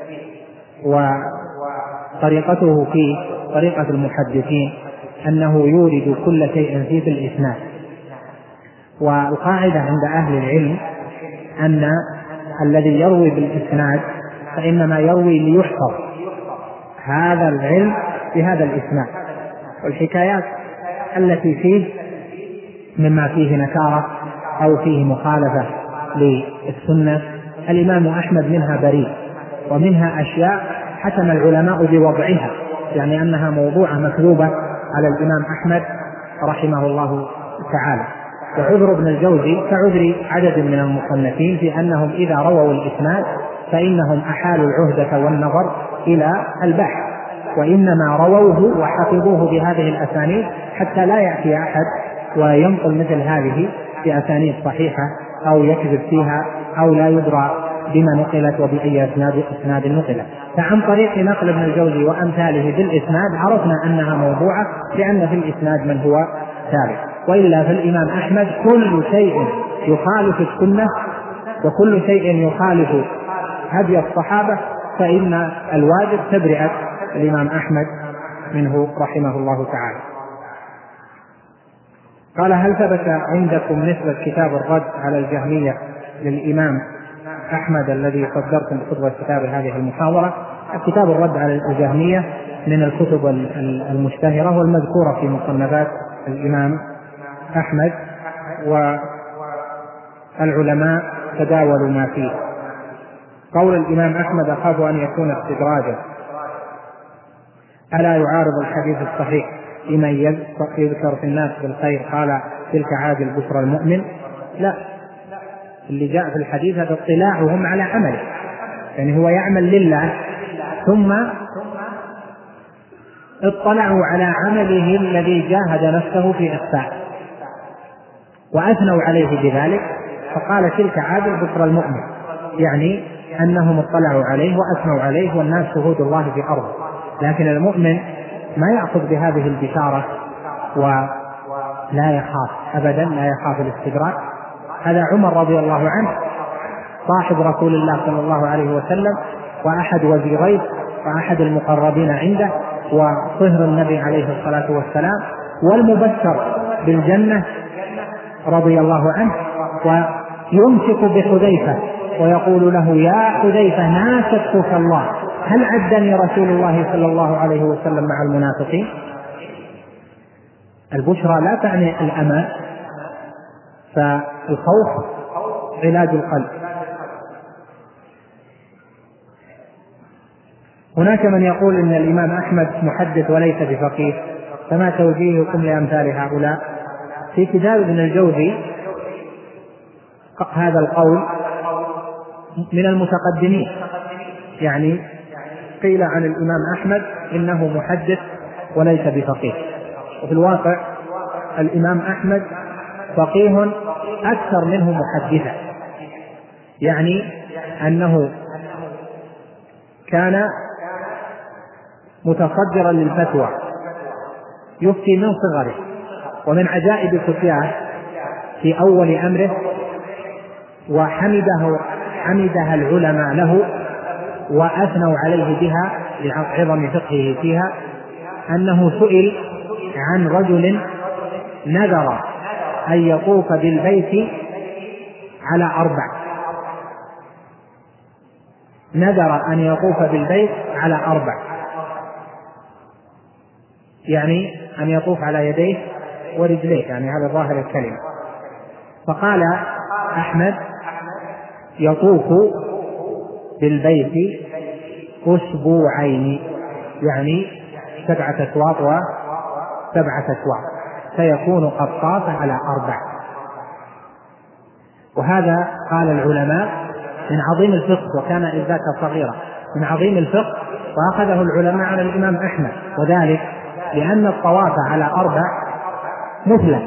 وطريقته فيه طريقة المحدثين أنه يورد كل شيء فيه في الإسناد. والقاعدة عند أهل العلم أن الذي يروي بالإسناد فإنما يروي ليحفظ هذا العلم بهذا الإسناد، والحكايات التي فيه مما فيه نكارة أو فيه مخالفة للسنة الإمام أحمد منها بريء، ومنها أشياء حكم العلماء بوضعها، يعني أنها موضوعة مكذوبة على الإمام أحمد رحمه الله تعالى. وعذر ابن الجوزي كعذر عدد من المصنفين في أنهم إذا رووا الإسناد فإنهم أحالوا العهدة والنظر إلى البحث، وإنما رووه وحفظوه بهذه الأسانيد حتى لا يأتي أحد وينقل مثل هذه بأسانيد صحيحة أو يكذب فيها أو لا يدرى بما نقلت وبأي إسناد إسناد نقلت. فعن طريق نقل ابن الجوزي وأمثاله بالإسناد عرفنا أنها موضوعة، لأن في الإسناد من هو ثابت. وإلا فالإمام أحمد كل شيء يخالف السنة وكل شيء يخالف هدي الصحابة فإن الواجب تبرئة الإمام أحمد منه رحمه الله تعالى. قال: هل ثبت عندكم نسبة كتاب الرد على الجهمية للإمام أحمد الذي صدرتم بخطبة كتاب هذه المحاضرة؟ كتاب الرد على الجهمية من الكتب المشتهرة والمذكورة في مصنفات الإمام أحمد، والعلماء تداولوا ما فيه. قول الإمام أحمد: أخاف أن يكون استدراجا، ألا يعارض الحديث الصحيح لمن يذكر في الناس بالخير قال تلك عاد البشرى المؤمن؟ لا، اللي جاء في الحديث هذا اطلاعهم على عمله، يعني هو يعمل لله ثم اطلعوا على عمله الذي جاهد نفسه في إخفاء وأثنوا عليه بذلك، فقال تلك عاد البشرى المؤمن، يعني أنهم اطلعوا عليه وأثنوا عليه والناس شهود الله في أرضه. لكن المؤمن ما يأخذ بهذه البشارة ولا يخاف أبدا، لا يخاف الاستدراك. هذا عمر رضي الله عنه صاحب رسول الله صلى الله عليه وسلم وأحد وزيريه وأحد المقربين عنده وصهر النبي عليه الصلاة والسلام والمبشر بالجنة رضي الله عنه، ويمسك بحذيفة ويقول له: يا حذيفة ناصحك الله، هل عدني رسول الله صلى الله عليه وسلم مع المنافقين؟ البشرى لا تعني الأمان، فالخوف علاج القلب. هناك من يقول إن الإمام أحمد محدث وليس بفقيه، فما توجيهكم لأمثال هؤلاء؟ في كتاب ابن الجوزي هذا القول من المتقدمين، يعني قيل عن الإمام أحمد إنه محدث وليس بفقيه، وفي الواقع الإمام أحمد فقيه أكثر منه محدثا، يعني أنه كان متصدرا للفتوى يفتي من صغره. ومن عجائب فتياه في أول أمره وحمده حمدها العلماء له وأثنوا عليه بها لعظم فقهه فيها، أنه سئل عن رجل نذر أن يطوف بالبيت على أربع، نذر أن يطوف بالبيت على أربع، يعني أن يطوف على يديه ورجليه، يعني هذا ظاهر الكلمة. فقال أحمد: يطوف بالبيت أسبوعين، يعني سبعة أشواط وسبعة أشواط، فيكون قد طاف على أربع. وهذا قال العلماء من عظيم الفقه، وكان إذ ذاك صغيرا، من عظيم الفقه، وأخذه العلماء على الإمام أحمد، وذلك لأن الطواف على أربع مثلة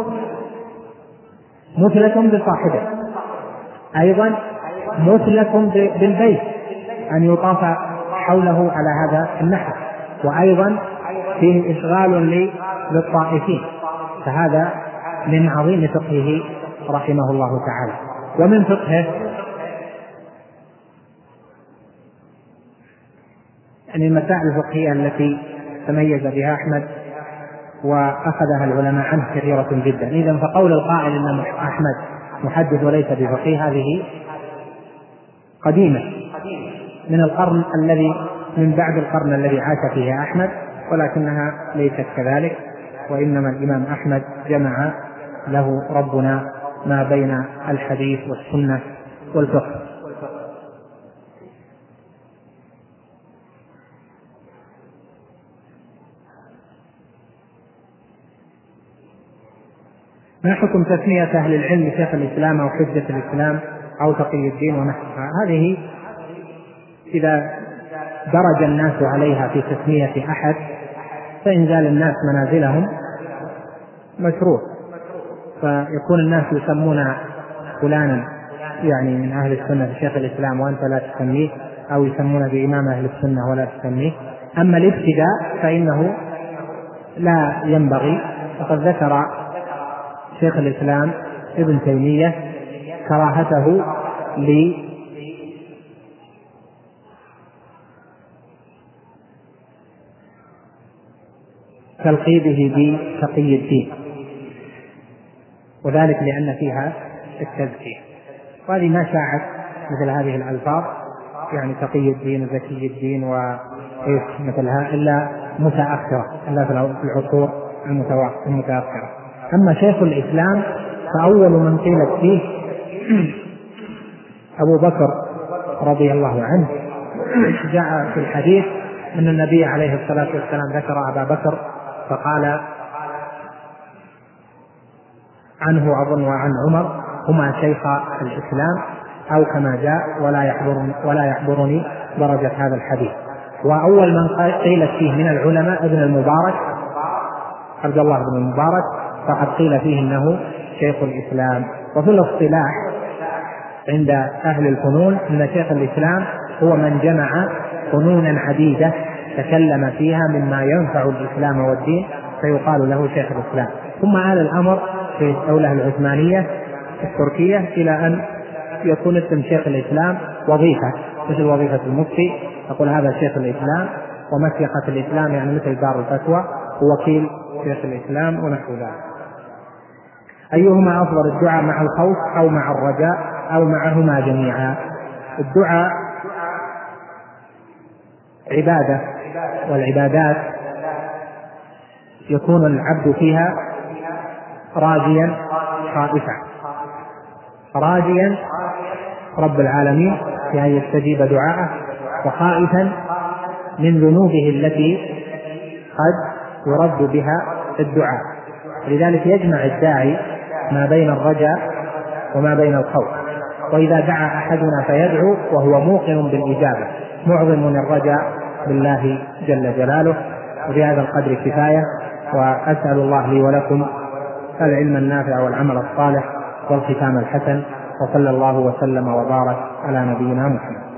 مثلة بصاحبه، أيضا مثلة بالبيت أن يطاف حوله على هذا النحو، وأيضا فيه إشغال للطائفين، فهذا من عظيم فقهه رحمه الله تعالى. ومن فقهه يعني المسائل الفقهية التي تميز بها أحمد وأخذها العلماء عنه كثيرة جدا. إذن فقول القائل أن أحمد محدث وليس بفقيه هذه قديمة من القرن الذي من بعد القرن الذي عاش فيه أحمد، ولكنها ليست كذلك، وإنما الإمام أحمد جمع له ربنا ما بين الحديث والسنة والفقه. ما حكم تسمية أهل العلم شيخ الإسلام أو حجة الإسلام أو تقي الدين ونحوها؟ هذه إذا درج الناس عليها في تسمية أحد فإنزال الناس منازلهم مشروع، فيكون الناس يسمون فلانا يعني من أهل السنة شيخ الإسلام وأنت لا تسميه، أو يسمون بإمام أهل السنة ولا تسميه. أما الابتداء فإنه لا ينبغي، فقد ذكر شيخ الإسلام ابن تيمية كراهته لتلقيبه بتقي الدين، وذلك لأن فيها التزكية، وهذه ما شاعت مثل هذه الألفاظ يعني تقي الدين وزكي الدين وإيش مثلها إلا متأخرة، إلا في العصور المتأخرة. أما شيخ الإسلام فأول من قيلت فيه أبو بكر رضي الله عنه. جاء في الحديث أن النبي عليه الصلاة والسلام ذكر أبا بكر فقال عنه أظن وعن عمر هما شيخ الإسلام، أو كما جاء ولا يحضرني, ولا يحضرني درجة هذا الحديث. وأول من قيلت فيه من العلماء ابن المبارك عبد الله بن المبارك، فقد قيل فيه أنه شيخ الإسلام. وفي الاصطلاح عند أهل الفنون أن شيخ الإسلام هو من جمع فنونا عديدة تكلم فيها مما ينفع الإسلام والدين فيقال له شيخ الإسلام. ثم آل الأمر في الدولة العثمانية التركية إلى أن يكون اسم شيخ الإسلام وظيفة مثل وظيفة المفتي، يقول هذا شيخ الإسلام، ومشيخة الإسلام يعني مثل دار الفتوى ووكيل شيخ الإسلام ونحو ذلك. أيهما أفضل، الدعاء مع الخوف أو مع الرجاء أو معهما جميعا؟ الدعاء عبادة، والعبادات يكون العبد فيها راجيا خائفا، راجيا رب العالمين في أن يستجيب دعاءه، وخائفا من ذنوبه التي قد يرد بها الدعاء. لذلك يجمع الداعي ما بين الرجاء وما بين الخوف. وإذا دعا أحدنا فيدعو وهو موقن بالإجابة معظم الرجاء بالله جل جلاله. وبهذا القدر كفاية، وأسأل الله لي ولكم العلم النافع والعمل الصالح والختام الحسن، وصلى الله وسلم وبارك على نبينا محمد.